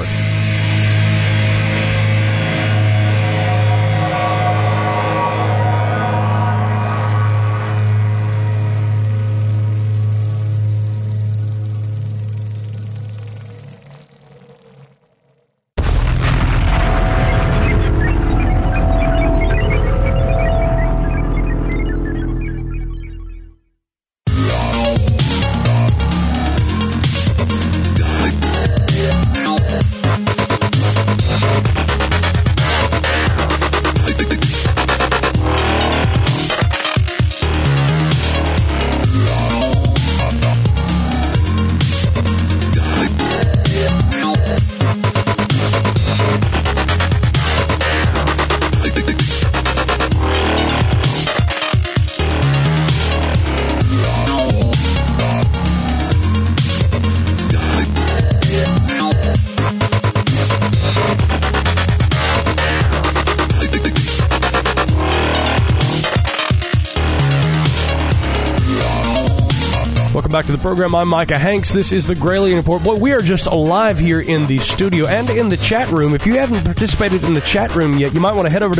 Back to the program. I'm Micah Hanks. This is the Gralien Report. Boy, we are just alive here in the studio and in the chat room. If you haven't participated in the chat room yet, you might want to head over to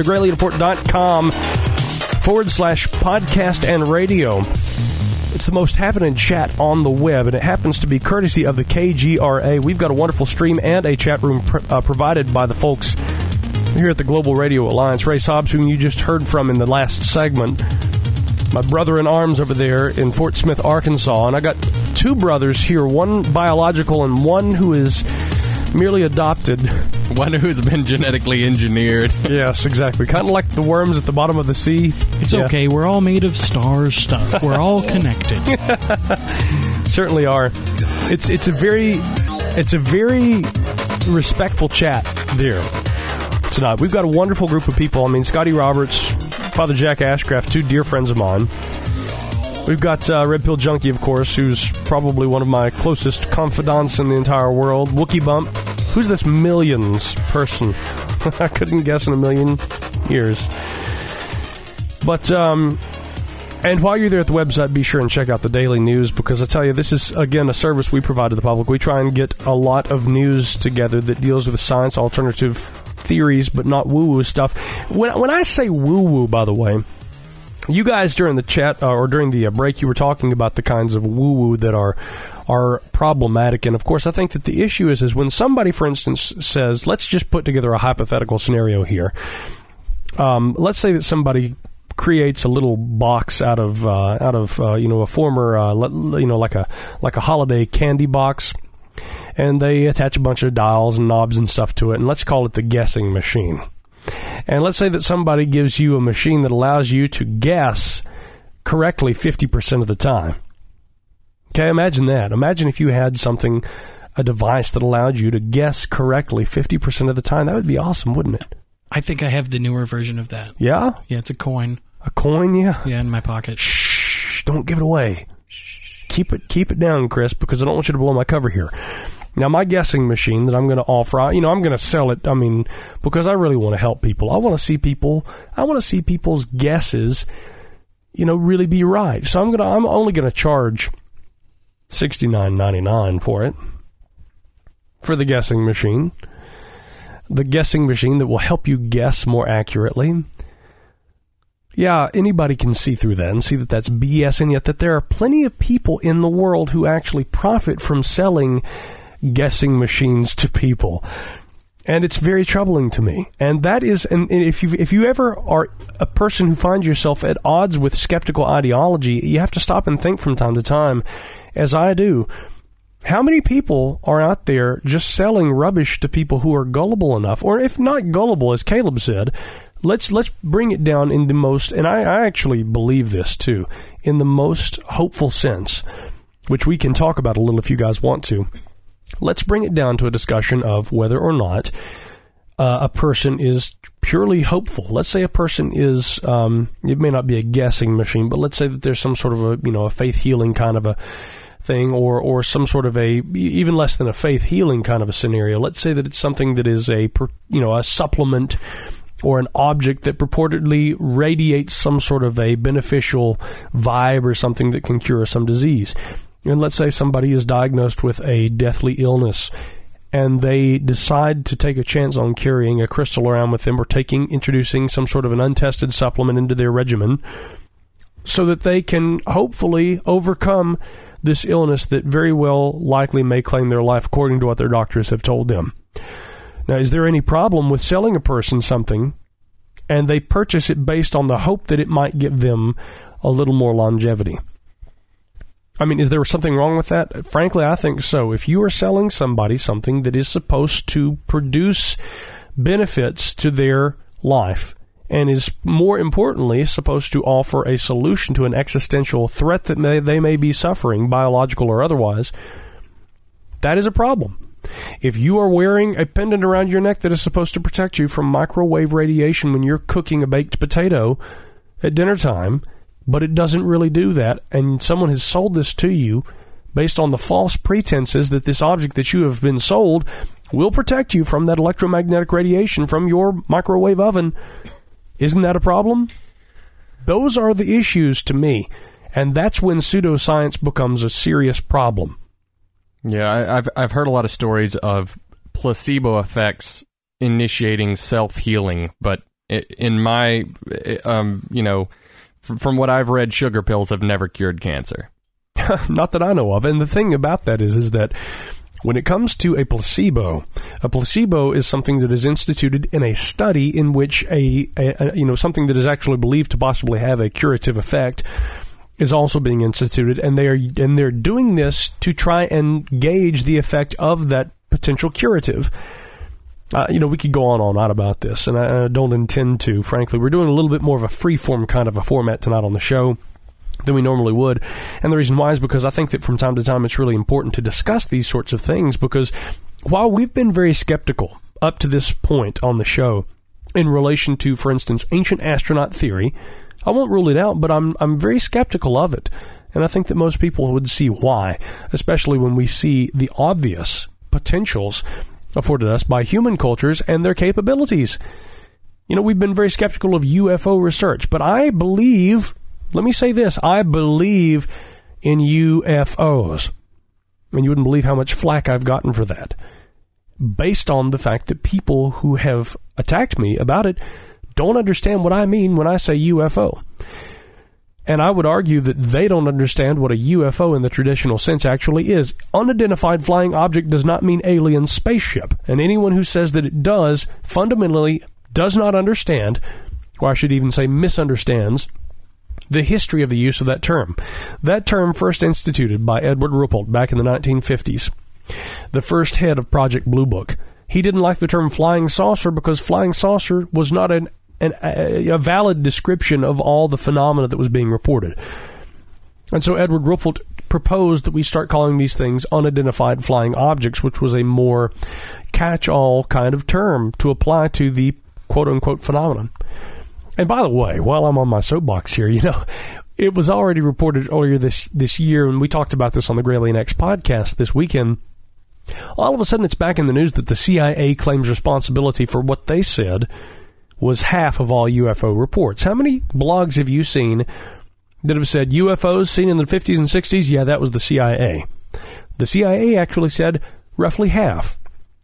GralienReport.com/podcast and radio. It's the most happening chat on the web, and it happens to be courtesy of the KGRA. We've got a wonderful stream and a chat room provided by the folks here at the Global Radio Alliance. Ray Hobbs, whom you just heard from in the last segment, my brother in arms over there in Fort Smith, Arkansas. And I got two brothers here, one biological and one who is merely adopted. One who's been genetically engineered. Yes, exactly. Kind of like the worms at the bottom of the sea. It's okay. We're all made of star stuff. We're all connected. Certainly are. It's a very respectful chat there tonight. We've got a wonderful group of people. I mean, Scotty Roberts, Father Jack Ashcraft, two dear friends of mine. We've got Red Pill Junkie, of course, who's probably one of my closest confidants in the entire world. Wookie Bump. Who's this millions person? I couldn't guess in a million years. But, and while you're there at the website, be sure and check out the daily news, because I tell you, this is, again, a service we provide to the public. We try and get a lot of news together that deals with science, alternative theories, but not woo-woo stuff. When I say woo-woo, by the way, you guys during the chat or during the break, you were talking about the kinds of woo-woo that are problematic. And, of course, I think that the issue is when somebody, for instance, says, let's just put together a hypothetical scenario here. Let's say that somebody creates a little box out of a former like a holiday candy box, and they attach a bunch of dials and knobs and stuff to it, and let's call it the guessing machine. And let's say that somebody gives you a machine that allows you to guess correctly 50% of the time. Okay, imagine that. Imagine if you had a device that allowed you to guess correctly 50% of the time. That would be awesome, wouldn't it? I think I have the newer version of that. Yeah? Yeah, it's a coin. A coin, yeah? Yeah, in my pocket. Shh, don't give it away. Keep it down, Chris, because I don't want you to blow my cover here. Now, my guessing machine that I'm going to offer, I'm going to sell it, because I really want to help people. I want to see people's guesses, really be right. So I'm only going to charge $69.99 for it, for the guessing machine. The guessing machine that will help you guess more accurately. Yeah, anybody can see through that and see that that's BS, and yet that there are plenty of people in the world who actually profit from selling guessing machines to people. And it's very troubling to me. And that is, and if you ever are a person who finds yourself at odds with skeptical ideology, you have to stop and think from time to time, as I do. How many people are out there just selling rubbish to people who are gullible enough, or if not gullible, as Caleb said, let's bring it down in the most, and I actually believe this too, in the most hopeful sense, which we can talk about a little if you guys want to. Let's bring it down to a discussion of whether or not a person is purely hopeful. Let's say a person is, it may not be a guessing machine, but let's say that there's some sort of a faith healing kind of a thing, or some sort of a, even less than a faith healing kind of a scenario. Let's say that it's something that is a supplement or an object that purportedly radiates some sort of a beneficial vibe or something that can cure some disease. And let's say somebody is diagnosed with a deathly illness and they decide to take a chance on carrying a crystal around with them or introducing some sort of an untested supplement into their regimen so that they can hopefully overcome this illness that very well likely may claim their life according to what their doctors have told them. Now, is there any problem with selling a person something and they purchase it based on the hope that it might give them a little more longevity? I mean, is there something wrong with that? Frankly, I think so. If you are selling somebody something that is supposed to produce benefits to their life and is, more importantly, supposed to offer a solution to an existential threat that they may be suffering, biological or otherwise, that is a problem. If you are wearing a pendant around your neck that is supposed to protect you from microwave radiation when you're cooking a baked potato at dinner time, but it doesn't really do that, and someone has sold this to you based on the false pretenses that this object that you have been sold will protect you from that electromagnetic radiation from your microwave oven, isn't that a problem? Those are the issues to me, and that's when pseudoscience becomes a serious problem. Yeah, I've heard a lot of stories of placebo effects initiating self-healing, but in my, from what I've read, sugar pills have never cured cancer. Not that I know of. And the thing about that is that when it comes to a placebo is something that is instituted in a study in which something that is actually believed to possibly have a curative effect is also being instituted, and they're doing this to try and gauge the effect of that potential curative. We could go on all night about this, and I don't intend to, frankly. We're doing a little bit more of a free-form kind of a format tonight on the show than we normally would. And the reason why is because I think that from time to time it's really important to discuss these sorts of things, because while we've been very skeptical up to this point on the show in relation to, for instance, ancient astronaut theory, I won't rule it out, but I'm very skeptical of it. And I think that most people would see why, especially when we see the obvious potentials afforded us by human cultures and their capabilities. We've been very skeptical of UFO research, but I believe, let me say this, I believe in UFOs. And you wouldn't believe how much flack I've gotten for that, based on the fact that people who have attacked me about it don't understand what I mean when I say UFO. And I would argue that they don't understand what a UFO in the traditional sense actually is. Unidentified flying object does not mean alien spaceship. And anyone who says that it does, fundamentally does not understand, or I should even say misunderstands, the history of the use of that term. That term first instituted by Edward Ruppelt back in the 1950s, the first head of Project Blue Book. He didn't like the term flying saucer because flying saucer was not a valid description of all the phenomena that was being reported. And so Edward Ruppelt proposed that we start calling these things unidentified flying objects, which was a more catch-all kind of term to apply to the quote-unquote phenomenon. And by the way, while I'm on my soapbox here, it was already reported earlier this year, and we talked about this on the Gralien X podcast this weekend. All of a sudden, it's back in the news that the CIA claims responsibility for what they said was half of all UFO reports. How many blogs have you seen that have said UFOs seen in the 50s and 60s? Yeah, that was the CIA. The CIA actually said roughly half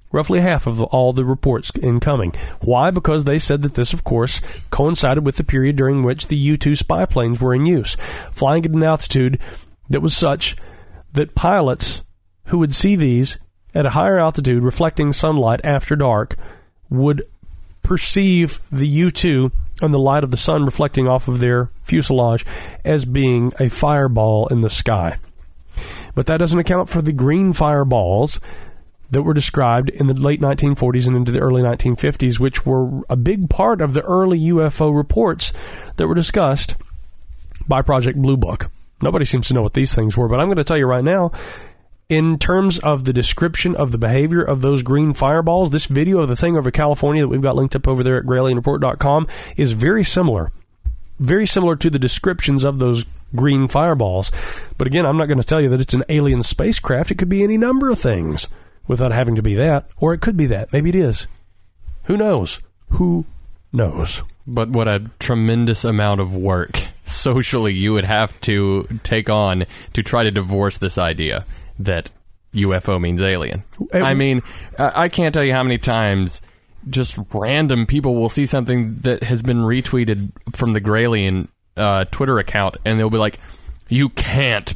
of all the reports incoming. Why? Because they said that this, of course, coincided with the period during which the U-2 spy planes were in use, flying at an altitude that was such that pilots who would see these at a higher altitude reflecting sunlight after dark would perceive the U-2 and the light of the sun reflecting off of their fuselage as being a fireball in the sky. But that doesn't account for the green fireballs that were described in the late 1940s and into the early 1950s, which were a big part of the early UFO reports that were discussed by Project Blue Book. Nobody seems to know what these things were, but I'm going to tell you right now, in terms of the description of the behavior of those green fireballs, this video of the thing over California that we've got linked up over there at GrayAlienReport.com is very similar. Very similar to the descriptions of those green fireballs. But again, I'm not going to tell you that it's an alien spacecraft. It could be any number of things without having to be that. Or it could be that. Maybe it is. Who knows? Who knows? But what a tremendous amount of work socially you would have to take on to try to divorce this idea that UFO means alien. I mean, I can't tell you how many times just random people will see something that has been retweeted from the Gralien Twitter account, and they'll be like, you can't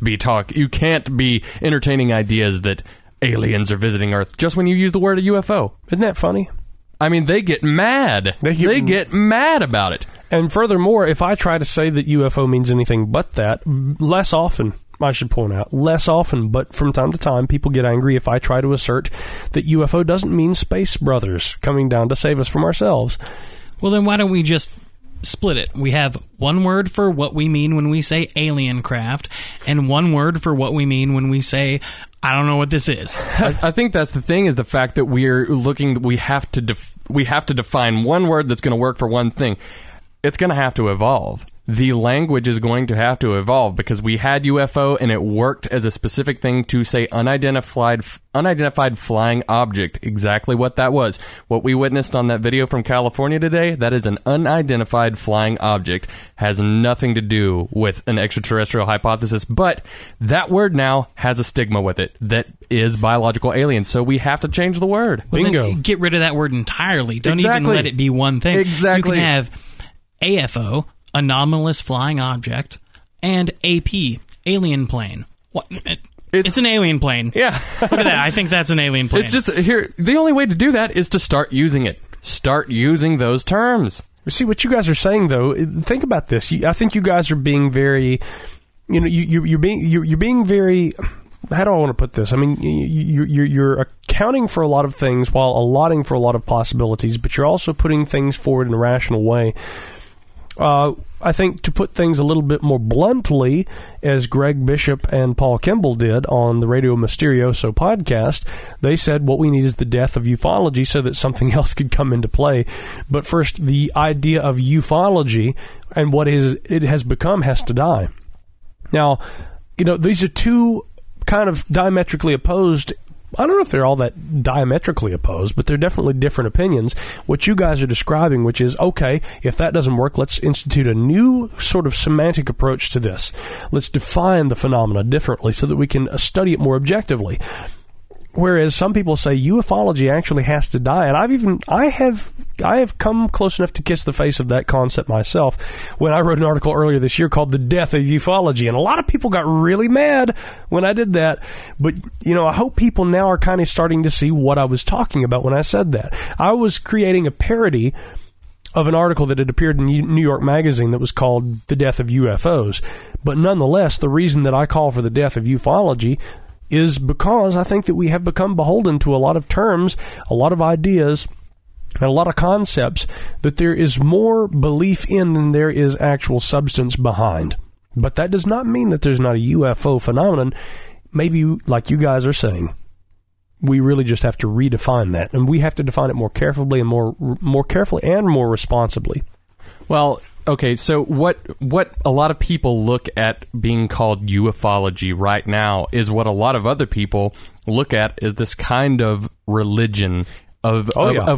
be entertaining ideas that aliens are visiting Earth just when you use the word UFO. Isn't that funny? I mean, they get mad. They get mad about it. And furthermore, if I try to say that UFO means anything but that, less often, I should point out, less often, but from time to time, people get angry if I try to assert that UFO doesn't mean space brothers coming down to save us from ourselves. Well, then why don't we just split it? We have one word for what we mean when we say alien craft, and one word for what we mean when we say, I don't know what this is. I think that's the thing, is the fact that we have to define one word that's going to work for one thing. It's going to have to evolve. The language is going to have to evolve, because we had UFO and it worked as a specific thing to say unidentified flying object. Exactly what that was. What we witnessed on that video from California today, that is an unidentified flying object. Has nothing to do with an extraterrestrial hypothesis, but that word now has a stigma with it that is biological alien, so we have to change the word. Well, Bingo. Get rid of that word entirely. Don't even let it be one thing. Exactly. You can have AFO, anomalous flying object, and AP, alien plane. What? It's an alien plane. Yeah. Look at that. I think that's an alien plane. It's just here. The only way to do that is to start using it. Start using those terms. See, what you guys are saying, though, think about this. I think you guys are being very, you're being very, how do I want to put this? I mean, you're accounting for a lot of things while allotting for a lot of possibilities, but you're also putting things forward in a rational way. I think, to put things a little bit more bluntly, as Greg Bishop and Paul Kimball did on the Radio Mysterioso podcast, they said what we need is the death of ufology so that something else could come into play. But first, the idea of ufology and what it has become has to die. Now, these are two kind of diametrically opposed. I don't know if they're all that diametrically opposed, but they're definitely different opinions. What you guys are describing, which is, okay, if that doesn't work, let's institute a new sort of semantic approach to this. Let's define the phenomena differently so that we can study it more objectively. Whereas some people say ufology actually has to die, and I have come close enough to kiss the face of that concept myself when I wrote an article earlier this year called The Death of Ufology, and a lot of people got really mad when I did that. But, I hope people now are kind of starting to see what I was talking about when I said that. I was creating a parody of an article that had appeared in New York Magazine that was called The Death of UFOs. But nonetheless, the reason that I call for the death of ufology is because I think that we have become beholden to a lot of terms, a lot of ideas, and a lot of concepts that there is more belief in than there is actual substance behind. But that does not mean that there's not a UFO phenomenon. Maybe, like you guys are saying, we really just have to redefine that, and we have to define it more carefully and more carefully and more responsibly. Well, okay, so what a lot of people look at being called ufology right now is what a lot of other people look at as this kind of religion of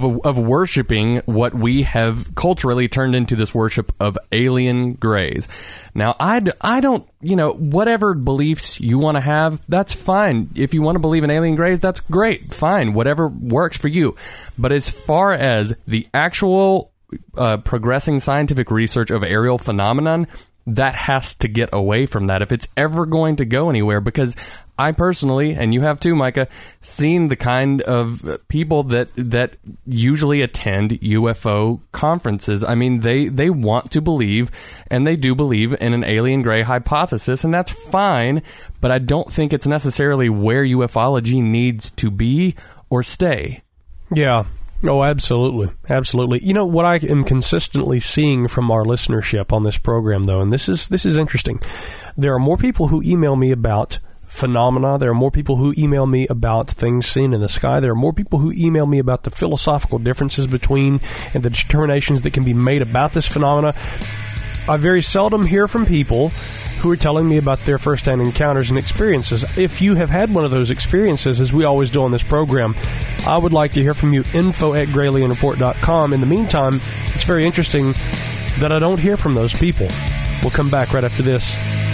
worshiping what we have culturally turned into this worship of alien grays. Now, I don't, whatever beliefs you want to have, that's fine. If you want to believe in alien grays, that's great, fine, whatever works for you. But as far as the actual progressing scientific research of aerial phenomenon, that has to get away from that if it's ever going to go anywhere, because I personally, and you have too, Micah, seen the kind of people that usually attend UFO conferences. I mean, they want to believe, and they do believe in an alien gray hypothesis, and that's fine, but I don't think it's necessarily where ufology needs to be or stay. Yeah. Oh, absolutely. Absolutely. You know, what I am consistently seeing from our listenership on this program, though, and this is interesting, there are more people who email me about phenomena. There are more people who email me about things seen in the sky. There are more people who email me about the philosophical differences between and the determinations that can be made about this phenomena. I very seldom hear from people who are telling me about their first-hand encounters and experiences. If you have had one of those experiences, as we always do on this program, I would like to hear from you, info@GraleyandReport.com. In the meantime, it's very interesting that I don't hear from those people. We'll come back right after this.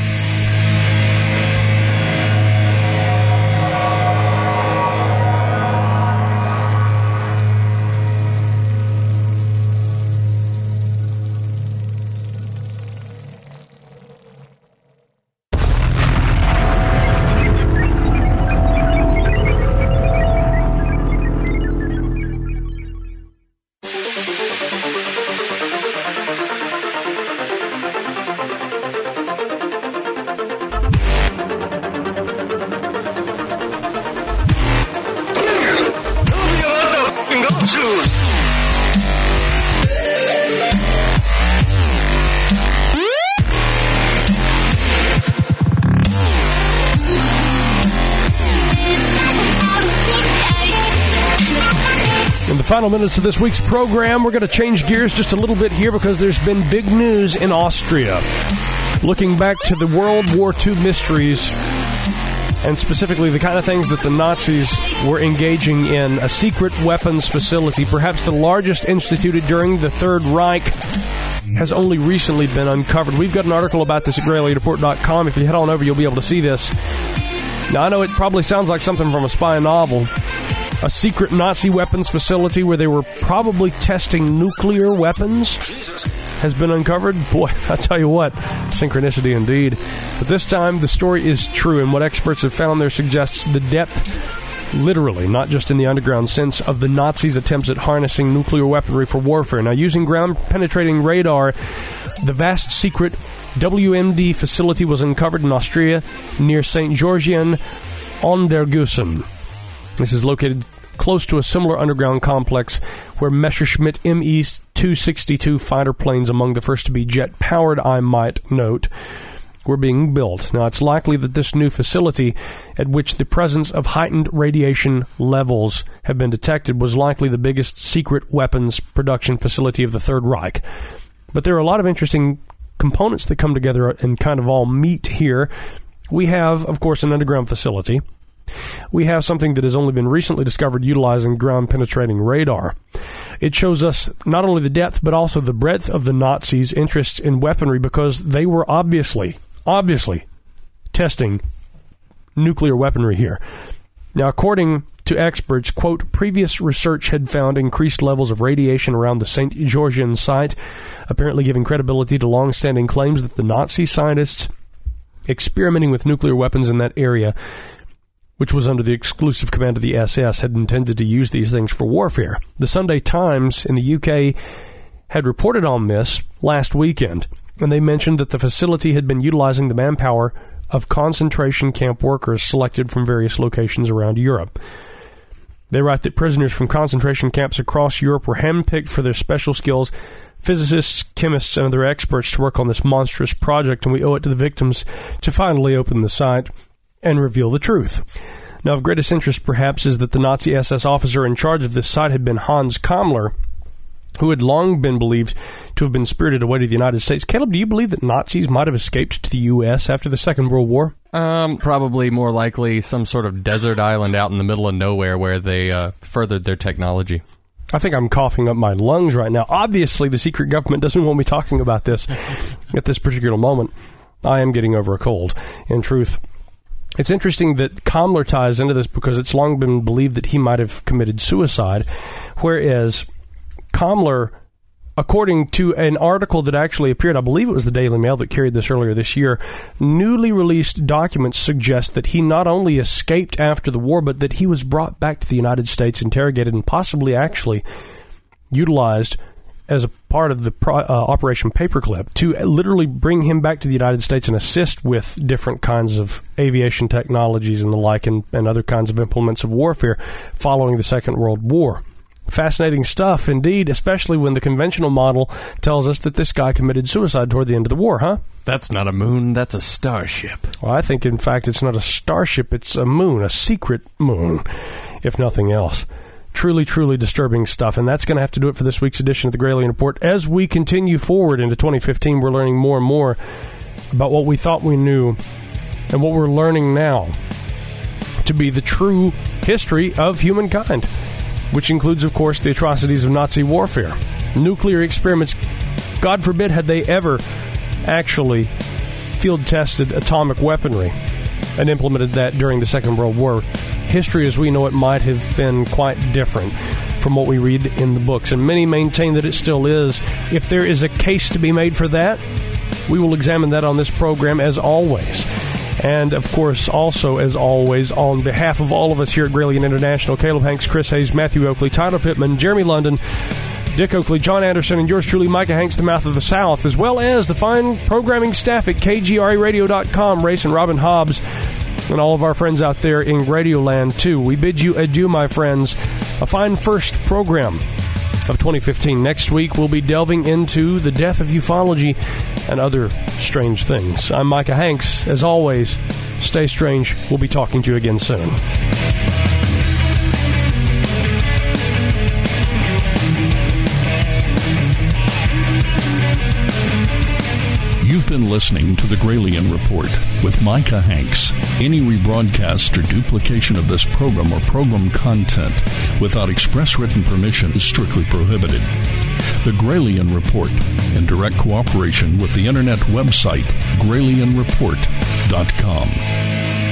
Final minutes of this week's program. We're going to change gears just a little bit here because there's been big news in Austria. Looking back to the World War II mysteries, and specifically the kind of things that the Nazis were engaging in, a secret weapons facility, perhaps the largest instituted during the Third Reich, has only recently been uncovered. We've got an article about this at GraleyReport.com. If you head on over, you'll be able to see this. Now, I know it probably sounds like something from a spy novel. A secret Nazi weapons facility where they were probably testing nuclear weapons has been uncovered. Boy, I tell you what, synchronicity indeed. But this time, the story is true, and what experts have found there suggests the depth, literally, not just in the underground sense, of the Nazis' attempts at harnessing nuclear weaponry for warfare. Now, using ground-penetrating radar, the vast secret WMD facility was uncovered in Austria near St. Georgian an der Gusen. This is located close to a similar underground complex where Messerschmitt Me-262 fighter planes, among the first to be jet-powered, I might note, were being built. Now, it's likely that this new facility, at which the presence of heightened radiation levels have been detected, was likely the biggest secret weapons production facility of the Third Reich. But there are a lot of interesting components that come together and kind of all meet here. We have, of course, an underground facility. We have something that has only been recently discovered utilizing ground-penetrating radar. It shows us not only the depth, but also the breadth of the Nazis' interests in weaponry, because they were obviously testing nuclear weaponry here. Now, according to experts, quote, previous research had found increased levels of radiation around the St. Georgian site, apparently giving credibility to long-standing claims that the Nazi scientists experimenting with nuclear weapons in that area, which was under the exclusive command of the SS, had intended to use these things for warfare. The Sunday Times in the UK had reported on this last weekend, and they mentioned that the facility had been utilizing the manpower of concentration camp workers selected from various locations around Europe. They write that prisoners from concentration camps across Europe were handpicked for their special skills, physicists, chemists, and other experts to work on this monstrous project, and we owe it to the victims to finally open the site and reveal the truth. Now, of greatest interest, perhaps, is that the Nazi SS officer in charge of this site had been Hans Kammler, who had long been believed to have been spirited away to the United States. Caleb, do you believe that Nazis might have escaped to the U.S. after the Second World War? Probably more likely some sort of desert island out in the middle of nowhere where they furthered their technology. I think I'm coughing up my lungs right now. Obviously, the secret government doesn't want me talking about this at this particular moment. I am getting over a cold, in truth. It's interesting that Kammler ties into this because it's long been believed that he might have committed suicide, whereas Kammler according to an article that actually appeared, I believe it was the Daily Mail that carried this earlier this year, newly released documents suggest that he not only escaped after the war, but that he was brought back to the United States, interrogated, and possibly actually utilized as a part of the Operation Paperclip to literally bring him back to the United States and assist with different kinds of aviation technologies and the like, and other kinds of implements of warfare following the Second World War. Fascinating stuff indeed, especially when the conventional model tells us that this guy committed suicide toward the end of the war, huh? That's not a moon, that's a starship. Well, I think, in fact, it's not a starship, it's a moon, a secret moon, if nothing else. Truly, truly disturbing stuff, and that's going to have to do it for this week's edition of the Gralien Report. As we continue forward into 2015, we're learning more and more about what we thought we knew and what we're learning now to be the true history of humankind, which includes, of course, the atrocities of Nazi warfare. Nuclear experiments, God forbid had they ever actually field-tested atomic weaponry and implemented that during the Second World War. History as we know it might have been quite different from what we read in the books, and many maintain that it still is. If there is a case to be made for that, we will examine that on this program as always. And, of course, also, as always, on behalf of all of us here at Gralien International, Caleb Hanks, Chris Hayes, Matthew Oakley, Tyler Pittman, Jeremy London, Dick Oakley, John Anderson, and yours truly, Micah Hanks, the Mouth of the South, as well as the fine programming staff at KGRAradio.com, Race and Robin Hobbs, and all of our friends out there in Radioland, too. We bid you adieu, my friends. A fine first program of 2015. Next week, we'll be delving into the death of ufology and other strange things. I'm Micah Hanks. As always, stay strange. We'll be talking to you again soon. You've been listening to the Gralien Report with Micah Hanks. Any rebroadcast or duplication of this program or program content without express written permission is strictly prohibited. The Gralien Report, in direct cooperation with the internet website GralienReport.com.